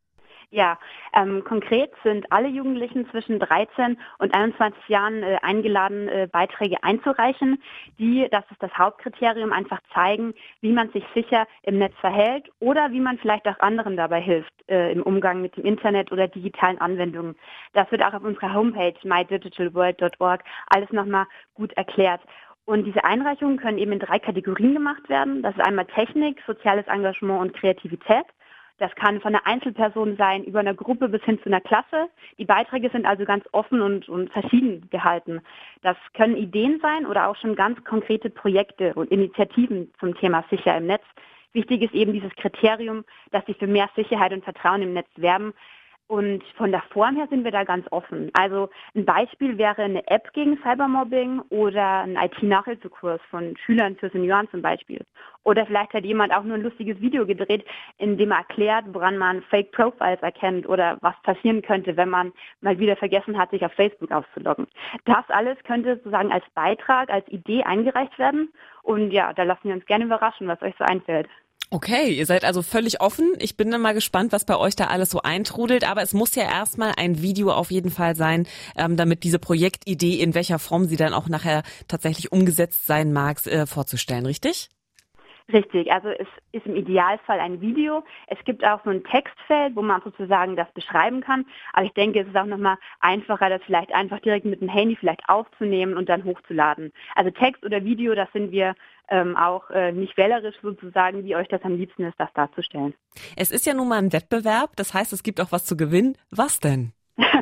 Ja, konkret sind alle Jugendlichen zwischen 13 und 21 Jahren eingeladen, Beiträge einzureichen, die, das ist das Hauptkriterium, einfach zeigen, wie man sich sicher im Netz verhält oder wie man vielleicht auch anderen dabei hilft im Umgang mit dem Internet oder digitalen Anwendungen. Das wird auch auf unserer Homepage mydigitalworld.org alles nochmal gut erklärt. Und diese Einreichungen können eben in 3 Kategorien gemacht werden. Das ist einmal Technik, soziales Engagement und Kreativität. Das kann von einer Einzelperson sein, über eine Gruppe bis hin zu einer Klasse. Die Beiträge sind also ganz offen und verschieden gehalten. Das können Ideen sein oder auch schon ganz konkrete Projekte und Initiativen zum Thema Sicher im Netz. Wichtig ist eben dieses Kriterium, dass sie für mehr Sicherheit und Vertrauen im Netz werben. Und von der Form her sind wir da ganz offen. Also ein Beispiel wäre eine App gegen Cybermobbing oder ein IT-Nachhilfekurs von Schülern für Senioren zum Beispiel. Oder vielleicht hat jemand auch nur ein lustiges Video gedreht, in dem er erklärt, woran man Fake-Profiles erkennt oder was passieren könnte, wenn man mal wieder vergessen hat, sich auf Facebook auszuloggen. Das alles könnte sozusagen als Beitrag, als Idee eingereicht werden. Und ja, da lassen wir uns gerne überraschen, was euch so einfällt. Okay, ihr seid also völlig offen. Ich bin dann mal gespannt, was bei euch da alles so eintrudelt. Aber es muss ja erstmal ein Video auf jeden Fall sein, damit diese Projektidee, in welcher Form sie dann auch nachher tatsächlich umgesetzt sein mag, vorzustellen, richtig? Richtig, also es ist im Idealfall ein Video. Es gibt auch so ein Textfeld, wo man sozusagen das beschreiben kann. Aber ich denke, es ist auch nochmal einfacher, das vielleicht einfach direkt mit dem Handy vielleicht aufzunehmen und dann hochzuladen. Also Text oder Video, das sind wir auch nicht wählerisch sozusagen, wie euch das am liebsten ist, das darzustellen. Es ist ja nun mal ein Wettbewerb, das heißt, es gibt auch was zu gewinnen. Was denn?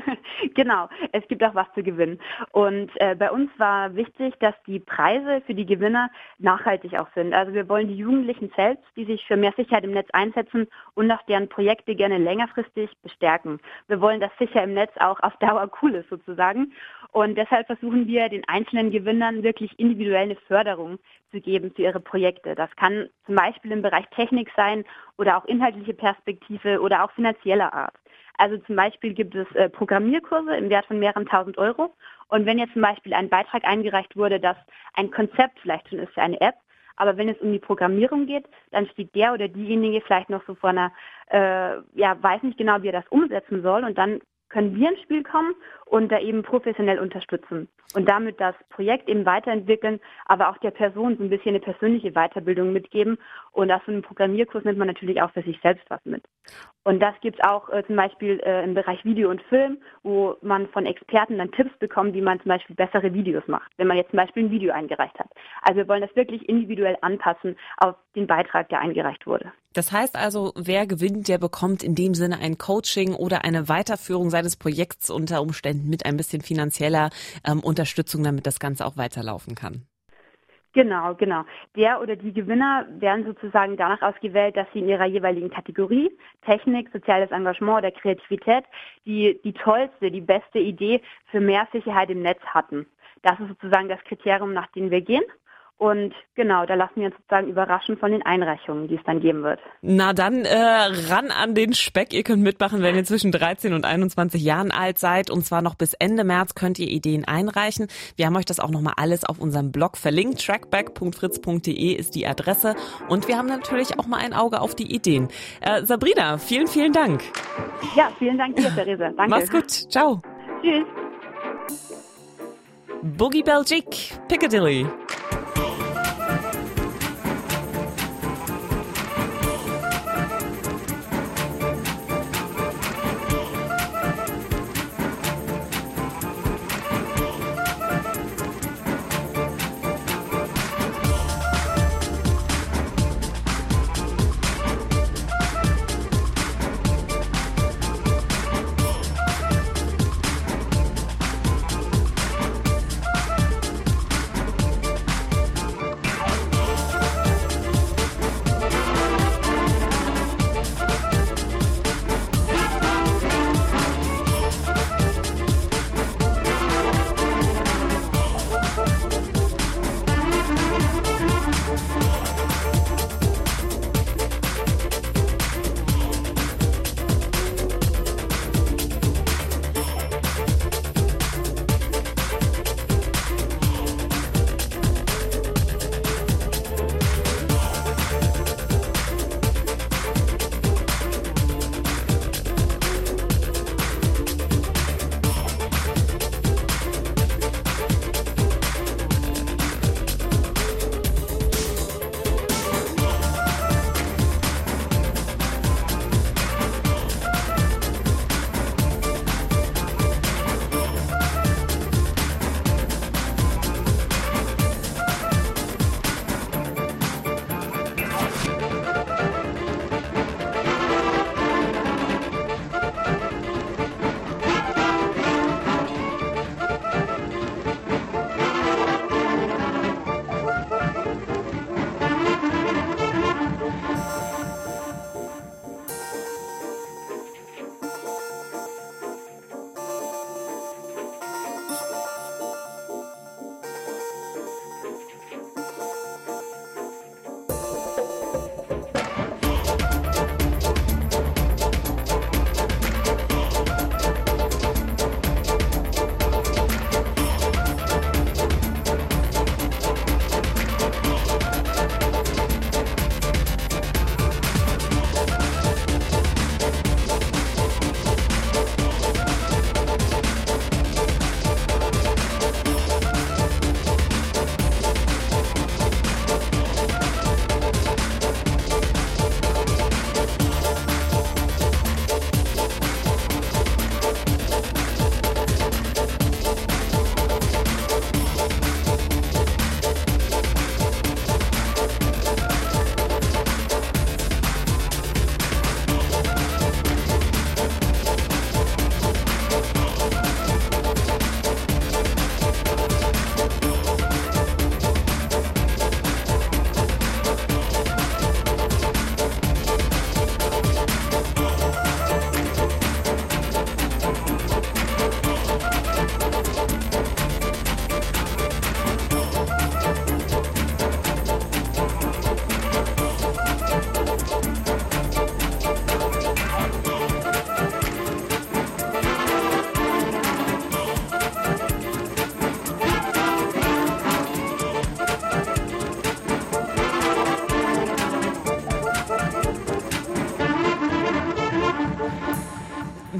Genau, es gibt auch was zu gewinnen. Und bei uns war wichtig, dass die Preise für die Gewinner nachhaltig auch sind. Also wir wollen die Jugendlichen selbst, die sich für mehr Sicherheit im Netz einsetzen und auch deren Projekte gerne längerfristig bestärken. Wir wollen, dass sicher im Netz auch auf Dauer cool ist sozusagen. Und deshalb versuchen wir den einzelnen Gewinnern wirklich individuelle Förderung zu geben für ihre Projekte. Das kann zum Beispiel im Bereich Technik sein oder auch inhaltliche Perspektive oder auch finanzieller Art. Also zum Beispiel gibt es Programmierkurse im Wert von mehreren tausend Euro. Und wenn jetzt zum Beispiel ein Beitrag eingereicht wurde, dass ein Konzept vielleicht schon ist für eine App, aber wenn es um die Programmierung geht, dann steht der oder diejenige vielleicht noch so vor einer, weiß nicht genau, wie er das umsetzen soll. Und dann können wir ins Spiel kommen und da eben professionell unterstützen und damit das Projekt eben weiterentwickeln, aber auch der Person so ein bisschen eine persönliche Weiterbildung mitgeben. Und aus so einem Programmierkurs nimmt man natürlich auch für sich selbst was mit. Und das gibt es auch zum Beispiel im Bereich Video und Film, wo man von Experten dann Tipps bekommt, wie man zum Beispiel bessere Videos macht, wenn man jetzt zum Beispiel ein Video eingereicht hat. Also wir wollen das wirklich individuell anpassen auf den Beitrag, der eingereicht wurde. Das heißt also, wer gewinnt, der bekommt in dem Sinne ein Coaching oder eine Weiterführung seines Projekts unter Umständen mit ein bisschen finanzieller Unterstützung, damit das Ganze auch weiterlaufen kann. Genau. Der oder die Gewinner werden sozusagen danach ausgewählt, dass sie in ihrer jeweiligen Kategorie, Technik, soziales Engagement oder Kreativität, die tollste, die beste Idee für mehr Sicherheit im Netz hatten. Das ist sozusagen das Kriterium, nach dem wir gehen. Und genau, da lassen wir uns sozusagen überraschen von den Einreichungen, die es dann geben wird. Na dann ran an den Speck. Ihr könnt mitmachen, wenn ihr zwischen 13 und 21 Jahren alt seid. Und zwar noch bis Ende März könnt ihr Ideen einreichen. Wir haben euch das auch nochmal alles auf unserem Blog verlinkt. trackback.fritz.de ist die Adresse. Und wir haben natürlich auch mal ein Auge auf die Ideen. Sabrina, vielen, vielen Dank. Ja, vielen Dank dir, Therese. Danke. Mach's gut. Ciao. Tschüss. Boogie Belgique, Piccadilly.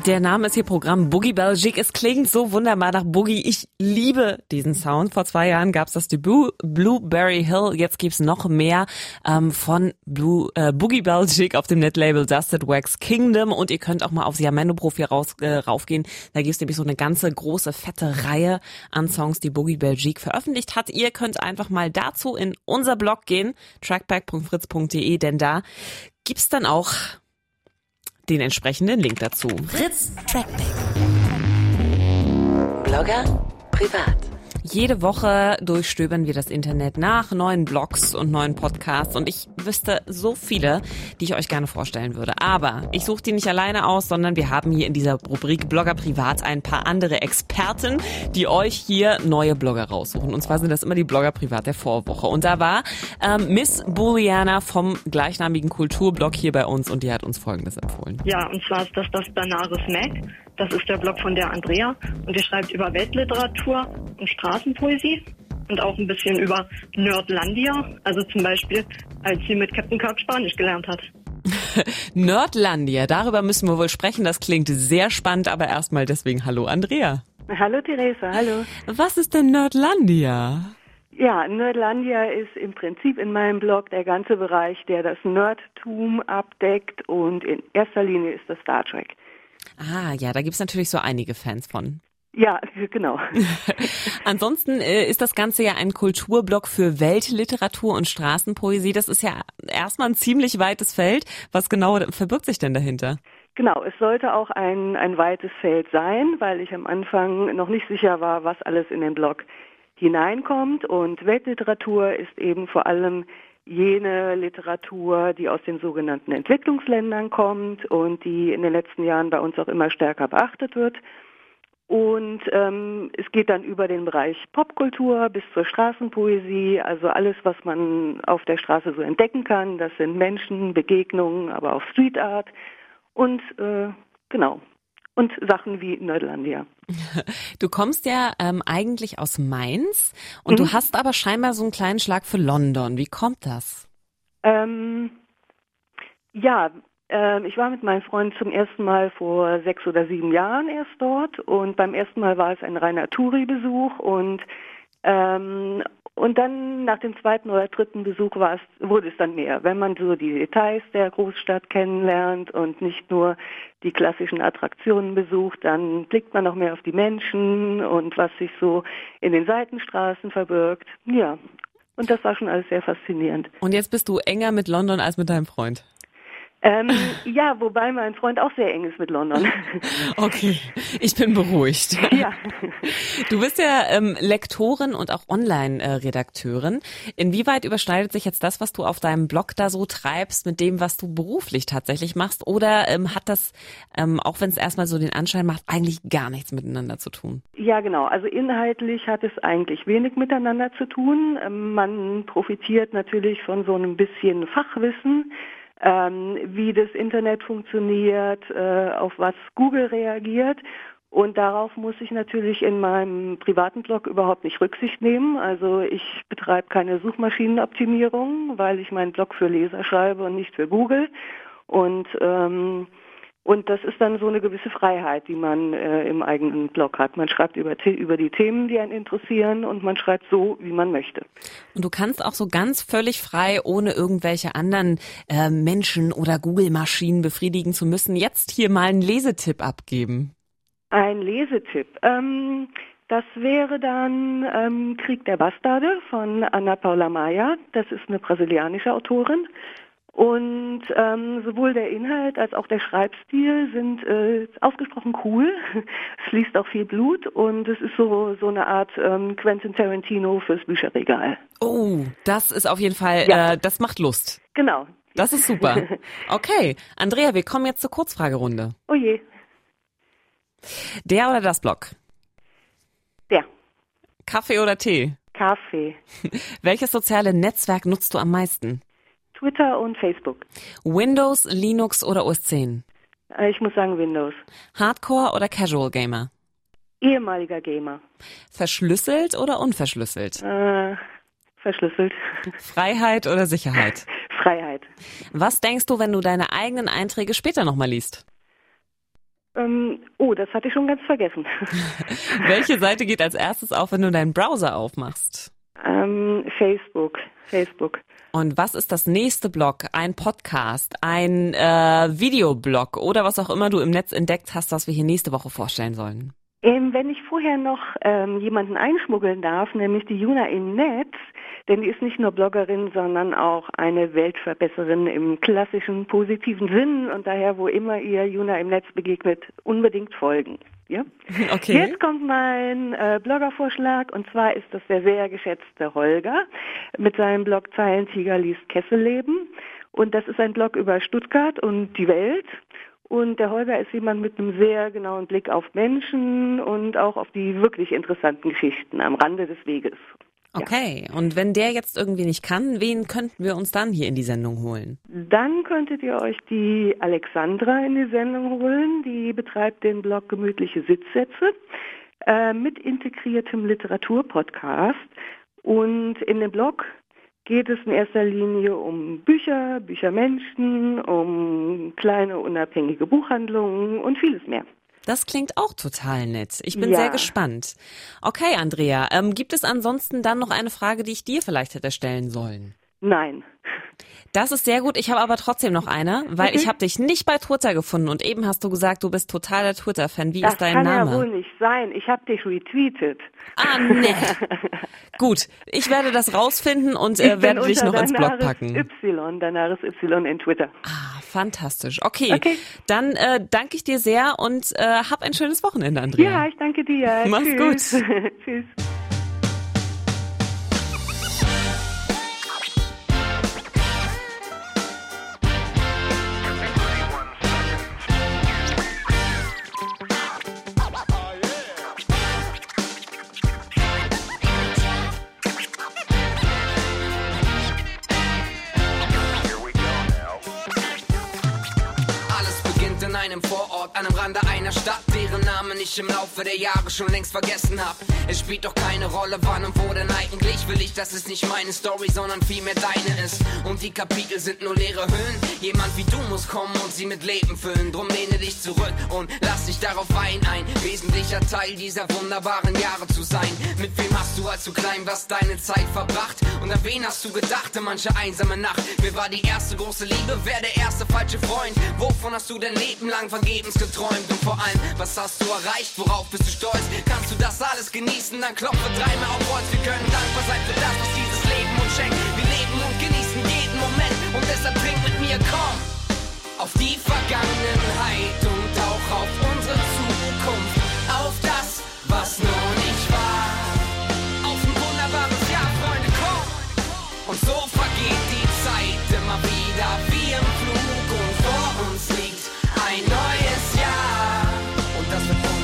Der Name ist hier Programm Boogie Belgique. Es klingt so wunderbar nach Boogie. Ich liebe diesen Sound. Vor 2 Jahren gab es das Debüt Blueberry Hill. Jetzt gibt's noch mehr von Boogie Belgique auf dem Netlabel Dusted Wax Kingdom. Und ihr könnt auch mal auf Siamendo Profi raufgehen. Da gibt's nämlich so eine ganze große, fette Reihe an Songs, die Boogie Belgique veröffentlicht hat. Ihr könnt einfach mal dazu in unser Blog gehen, trackback.fritz.de, denn da gibt's dann auch den entsprechenden Link dazu. Fritz Trackback. Blogger privat. Jede Woche durchstöbern wir das Internet nach neuen Blogs und neuen Podcasts und ich wüsste so viele, die ich euch gerne vorstellen würde. Aber ich suche die nicht alleine aus, sondern wir haben hier in dieser Rubrik Blogger privat ein paar andere Experten, die euch hier neue Blogger raussuchen. Und zwar sind das immer die Blogger privat der Vorwoche. Und da war Miss Booleana vom gleichnamigen Kulturblog hier bei uns und die hat uns Folgendes empfohlen. Ja, und zwar ist das Benares Mac. Das ist der Blog von der Andrea und die schreibt über Weltliteratur und Straßenpoesie und auch ein bisschen über Nerdlandia, also zum Beispiel, als sie mit Captain Kirk Spanisch gelernt hat. Nerdlandia, darüber müssen wir wohl sprechen, das klingt sehr spannend, aber erstmal deswegen hallo Andrea. Hallo Theresa, hallo. Was ist denn Nerdlandia? Ja, Nerdlandia ist im Prinzip in meinem Blog der ganze Bereich, der das Nerdtum abdeckt und in erster Linie ist das Star Trek. Ah, ja, da gibt's natürlich so einige Fans von. Ja, genau. Ansonsten ist das Ganze ja ein Kulturblog für Weltliteratur und Straßenpoesie. Das ist ja erstmal ein ziemlich weites Feld. Was genau verbirgt sich denn dahinter? Genau, es sollte auch ein weites Feld sein, weil ich am Anfang noch nicht sicher war, was alles in den Blog hineinkommt. Und Weltliteratur ist eben vor allem jene Literatur, die aus den sogenannten Entwicklungsländern kommt und die in den letzten Jahren bei uns auch immer stärker beachtet wird. Und es geht dann über den Bereich Popkultur bis zur Straßenpoesie, also alles, was man auf der Straße so entdecken kann. Das sind Menschen, Begegnungen, aber auch Street Art und genau. Und Sachen wie Nerdlandia. Du kommst ja eigentlich aus Mainz und du hast aber scheinbar so einen kleinen Schlag für London. Wie kommt das? Ich war mit meinem Freund zum ersten Mal vor 6 oder 7 Jahren erst dort und beim ersten Mal war es ein reiner Touri-Besuch und dann nach dem 2. oder 3. Besuch wurde es dann mehr. Wenn man so die Details der Großstadt kennenlernt und nicht nur die klassischen Attraktionen besucht, dann blickt man noch mehr auf die Menschen und was sich so in den Seitenstraßen verbirgt. Ja, und das war schon alles sehr faszinierend. Und jetzt bist du enger mit London als mit deinem Freund? Ja, wobei mein Freund auch sehr eng ist mit London. Okay, ich bin beruhigt. Ja. Du bist ja Lektorin und auch Online-Redakteurin. Inwieweit überschneidet sich jetzt das, was du auf deinem Blog da so treibst, mit dem, was du beruflich tatsächlich machst? Oder hat das, auch wenn es erstmal so den Anschein macht, eigentlich gar nichts miteinander zu tun? Ja, genau. Also inhaltlich hat es eigentlich wenig miteinander zu tun. Man profitiert natürlich von so einem bisschen Fachwissen, wie das Internet funktioniert, auf was Google reagiert. Und darauf muss ich natürlich in meinem privaten Blog überhaupt nicht Rücksicht nehmen. Also ich betreibe keine Suchmaschinenoptimierung, weil ich meinen Blog für Leser schreibe und nicht für Google. Und das ist dann so eine gewisse Freiheit, die man im eigenen Blog hat. Man schreibt über die Themen, die einen interessieren und man schreibt so, wie man möchte. Und du kannst auch so ganz völlig frei, ohne irgendwelche anderen Menschen oder Google-Maschinen befriedigen zu müssen, jetzt hier mal einen Lesetipp abgeben. Ein Lesetipp. Das wäre dann Krieg der Bastarde von Ana Paula Maia. Das ist eine brasilianische Autorin. Und sowohl der Inhalt als auch der Schreibstil sind ausgesprochen cool. Es fließt auch viel Blut und es ist so eine Art Quentin Tarantino fürs Bücherregal. Oh, das ist auf jeden Fall, das macht Lust. Genau. Das ist super. Okay, Andrea, wir kommen jetzt zur Kurzfragerunde. Oh je. Der oder das Blog? Der. Kaffee oder Tee? Kaffee. Welches soziale Netzwerk nutzt du am meisten? Twitter und Facebook. Windows, Linux oder OS 10? Ich muss sagen Windows. Hardcore oder Casual Gamer? Ehemaliger Gamer. Verschlüsselt oder unverschlüsselt? Verschlüsselt. Freiheit oder Sicherheit? Freiheit. Was denkst du, wenn du deine eigenen Einträge später nochmal liest? Das hatte ich schon ganz vergessen. Welche Seite geht als erstes auf, wenn du deinen Browser aufmachst? Facebook. Und was ist das nächste Blog? Ein Podcast, ein Videoblog oder was auch immer du im Netz entdeckt hast, was wir hier nächste Woche vorstellen sollen? Wenn ich vorher noch jemanden einschmuggeln darf, nämlich die Juna im Netz, denn die ist nicht nur Bloggerin, sondern auch eine Weltverbessererin im klassischen positiven Sinn und daher, wo immer ihr Juna im Netz begegnet, unbedingt folgen. Ja? Okay. Jetzt kommt mein Bloggervorschlag und zwar ist das der sehr geschätzte Holger mit seinem Blog Zeilentiger liest Kesselleben und das ist ein Blog über Stuttgart und die Welt. Und der Holger ist jemand mit einem sehr genauen Blick auf Menschen und auch auf die wirklich interessanten Geschichten am Rande des Weges. Okay, und wenn der jetzt irgendwie nicht kann, wen könnten wir uns dann hier in die Sendung holen? Dann könntet ihr euch die Alexandra in die Sendung holen. Die betreibt den Blog Gemütliche Sitzsätze mit integriertem Literaturpodcast. Und in dem Blog geht es in erster Linie um Bücher, Büchermenschen, um kleine unabhängige Buchhandlungen und vieles mehr. Das klingt auch total nett. Ich bin sehr gespannt. Okay, Andrea, gibt es ansonsten dann noch eine Frage, die ich dir vielleicht hätte stellen sollen? Nein. Das ist sehr gut. Ich habe aber trotzdem noch eine, weil ich habe dich nicht bei Twitter gefunden und eben hast du gesagt, du bist totaler Twitter-Fan. Wie ist dein Name? Das kann ja wohl nicht sein. Ich habe dich retweetet. Ah, nee. Gut, ich werde das rausfinden und werde dich noch ins Blog packen. Danaris Y in Twitter. Ah, fantastisch. Okay. Dann danke ich dir sehr und hab ein schönes Wochenende, Andrea. Ja, ich danke dir. Mach's Tschüss. gut. Tschüss. In einem Vorort, an einem Rande einer Stadt, deren Namen ich im Laufe der Jahre schon längst vergessen hab. Es spielt doch keine Rolle, wann und wo, denn eigentlich will ich, dass es nicht meine Story, sondern vielmehr deine ist. Und die Kapitel sind nur leere Hüllen. Jemand wie du muss kommen und sie mit Leben füllen. Drum lehne dich zurück und lass dich darauf ein wesentlicher Teil dieser wunderbaren Jahre zu sein. Mit wem hast du, als du klein warst, deine Zeit verbracht? Und an wen hast du gedacht in manche einsame Nacht? Wer war die erste große Liebe? Wer der erste falsche Freund? Wovon hast du dein Leben lang vergebens geträumt? Und vor allem, was hast du erreicht? Worauf bist du stolz? Kannst du das alles genießen? Dann klopfe dreimal auf Holz. Wir können dankbar sein für das, was dieses Leben uns schenkt. Wir leben und genießen jeden Moment und deshalb trink mit mir, komm auf die Vergangenheit und auch auf unsere Zukunft, auf das, was noch nicht war, auf ein wunderbares Jahr, Freunde, komm! Und so vergeht die Zeit immer wieder wie im Flug und vor uns liegt ein neues Jahr und das wird wunderbar.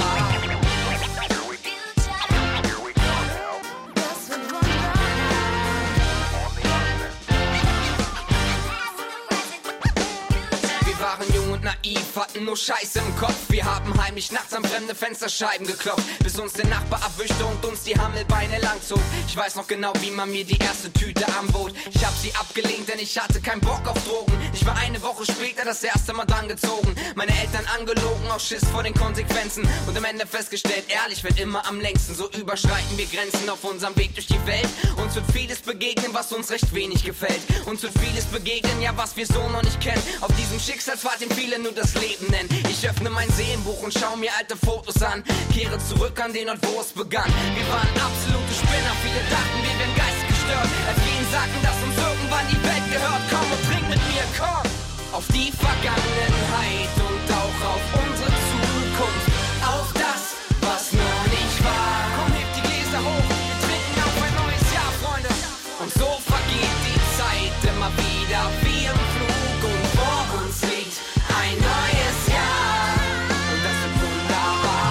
Wir waren jung und naiv, hatten nur Scheiße im Kopf. Wir haben heimlich nachts an fremde Fensterscheiben geklopft, bis uns der Nachbar erwischte und uns die Hammelbeine langzog. Ich weiß noch genau, wie man mir die erste Tüte anbot. Ich hab sie abgelehnt, denn ich hatte keinen Bock auf Drogen. Ich war eine Woche später das erste Mal dran gezogen. Meine Eltern angelogen, aus Schiss vor den Konsequenzen. Und am Ende festgestellt, ehrlich wird immer am längsten. So überschreiten wir Grenzen auf unserem Weg durch die Welt. Uns wird vieles begegnen, was uns recht wenig gefällt. Uns wird vieles begegnen, ja, was wir so noch nicht kennen. Auf diesem Schicksalspfad, den viele nur das Leben nennen. Ich öffne mein Seelenbuch und schau mir alte Fotos an. Kehre zurück an den Ort, wo es begann. Wir waren absolute Spinner, viele dachten, wir wären geistig gestört. Als wir ihnen sagten, dass uns irgendwann die Welt gehört. Komm und trink mit mir, komm! Auf die Vergangenheit und auch auf unsere Zukunft. Auf das, was noch nicht war. Komm, hebt die Gläser hoch, wir trinken auf ein neues Jahr, Freunde. Und so vergeht die Zeit immer wieder wie im Flug. Und vor uns liegt ein neues Jahr. Und das wird wunderbar.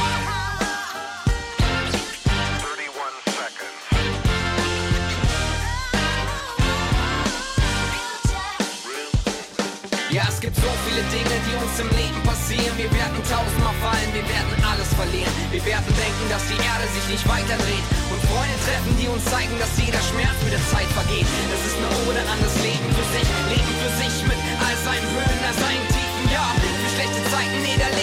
31 seconds. Ja, es gibt so viele Dinge, die uns im Leben passieren. Wir werden tausendmal fallen, wir werden alles verlieren. Wir werden denken, dass die Erde sich nicht weiterdreht. Und Freunde treffen, die uns zeigen, dass jeder Schmerz mit der Zeit vergeht. Das ist eine Ode an das Leben für sich mit all seinen Höhen, all seinen Tiefen. Ja, für schlechte Zeiten, nee, da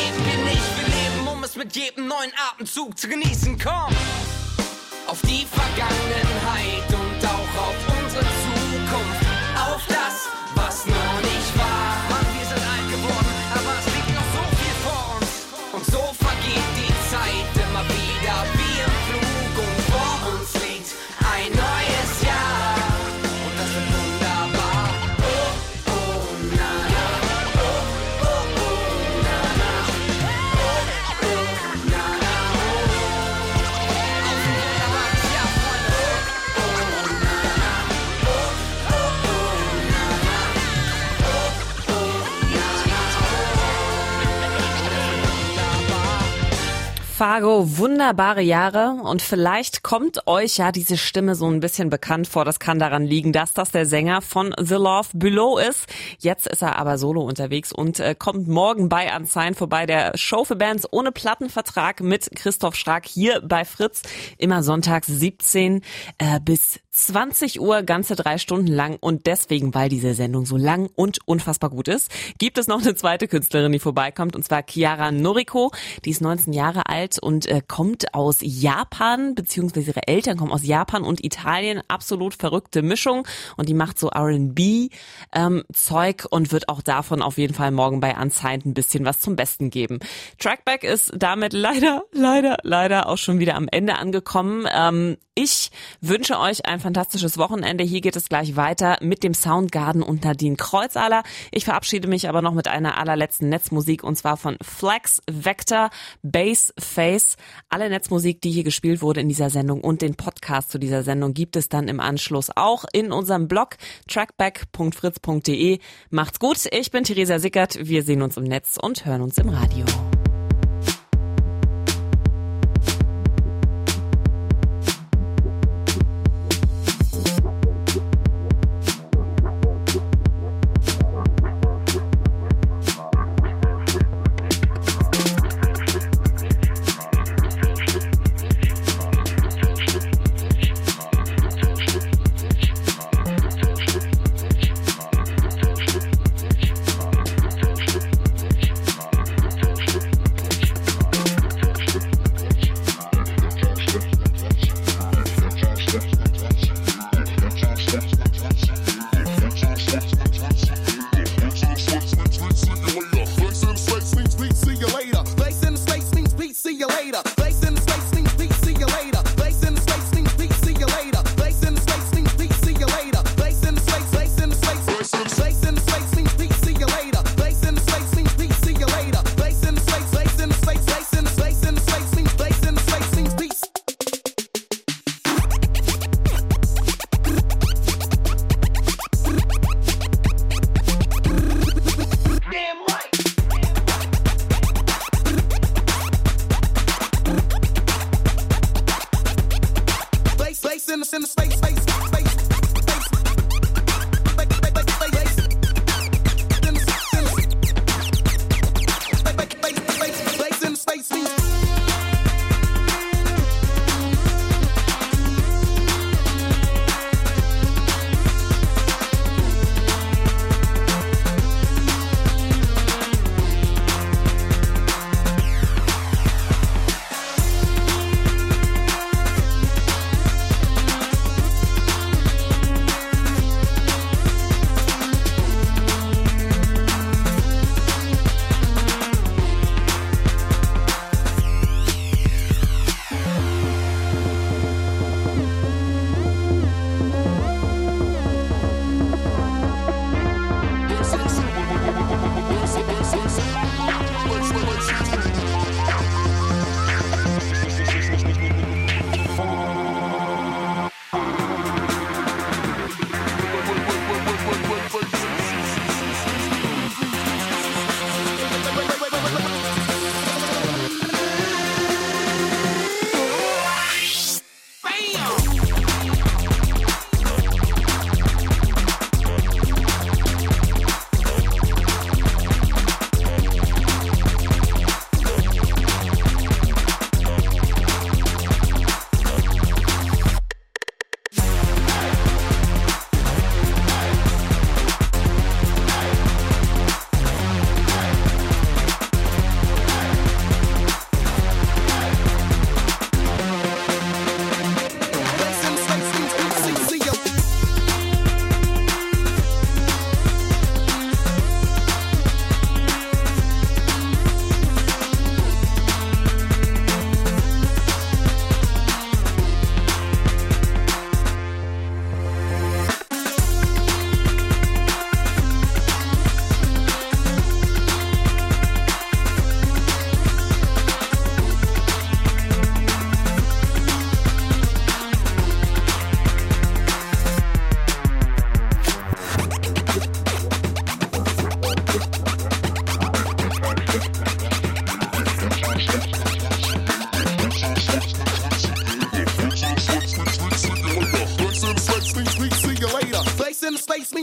mit jedem neuen Atemzug zu genießen. Komm auf die Vergangenheit und auch auf unsere Zukunft, auf das, was noch nicht war. Mann, wir sind alt geworden, aber es liegt noch so viel vor uns. Und so vergeht die Zeit immer wieder wie im Flug. Und vor uns liegt ein neues Jahr. Und das wird wunderbar. Oh, oh, na, na. Oh, oh, oh, na, na. Oh, oh, na, na. Auf ein wunderbares Jahr, Freunde. Oh, oh, na, na. Oh, oh, oh, na, na. Oh, oh, na, Fargo, wunderbare Jahre, und vielleicht kommt euch ja diese Stimme so ein bisschen bekannt vor. Das kann daran liegen, dass das der Sänger von The Love Below ist. Jetzt ist er aber solo unterwegs und kommt morgen bei Unsigned vorbei, der Show für Bands ohne Plattenvertrag mit Christoph Schrag hier bei Fritz. Immer sonntags 17 bis 20 Uhr, ganze 3 Stunden lang. Und deswegen, weil diese Sendung so lang und unfassbar gut ist, gibt es noch eine zweite Künstlerin, die vorbeikommt, und zwar Chiara Noriko. Die ist 19 Jahre alt und kommt aus Japan, beziehungsweise ihre Eltern kommen aus Japan und Italien. Absolut verrückte Mischung, und die macht so R&B Zeug und wird auch davon auf jeden Fall morgen bei Unsigned ein bisschen was zum Besten geben. Trackback ist damit leider auch schon wieder am Ende angekommen. Ich wünsche euch ein fantastisches Wochenende. Hier geht es gleich weiter mit dem Soundgarden und Nadine Kreuzahler. Ich verabschiede mich aber noch mit einer allerletzten Netzmusik, und zwar von Flex Vector Bass Face. Alle Netzmusik, die hier gespielt wurde in dieser Sendung, und den Podcast zu dieser Sendung gibt es dann im Anschluss auch in unserem Blog trackback.fritz.de. Macht's gut, ich bin Theresa Sickert. Wir sehen uns im Netz und hören uns im Radio.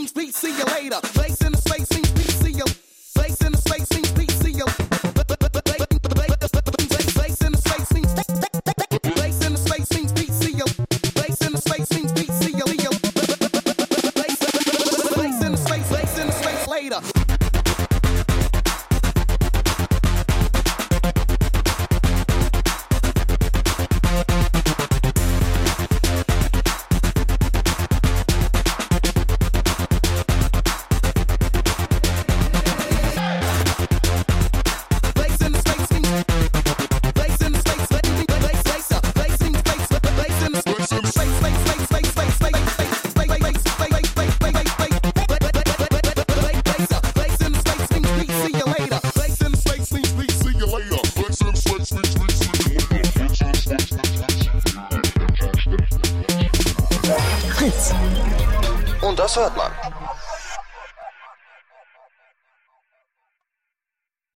means peace, see you later. Place in the space means peace, see you. Place in the space means peace, see you. Place in the space means place in the space means peace, see you. Place in the space means peace, see you. Place in the space later. Und das hört man.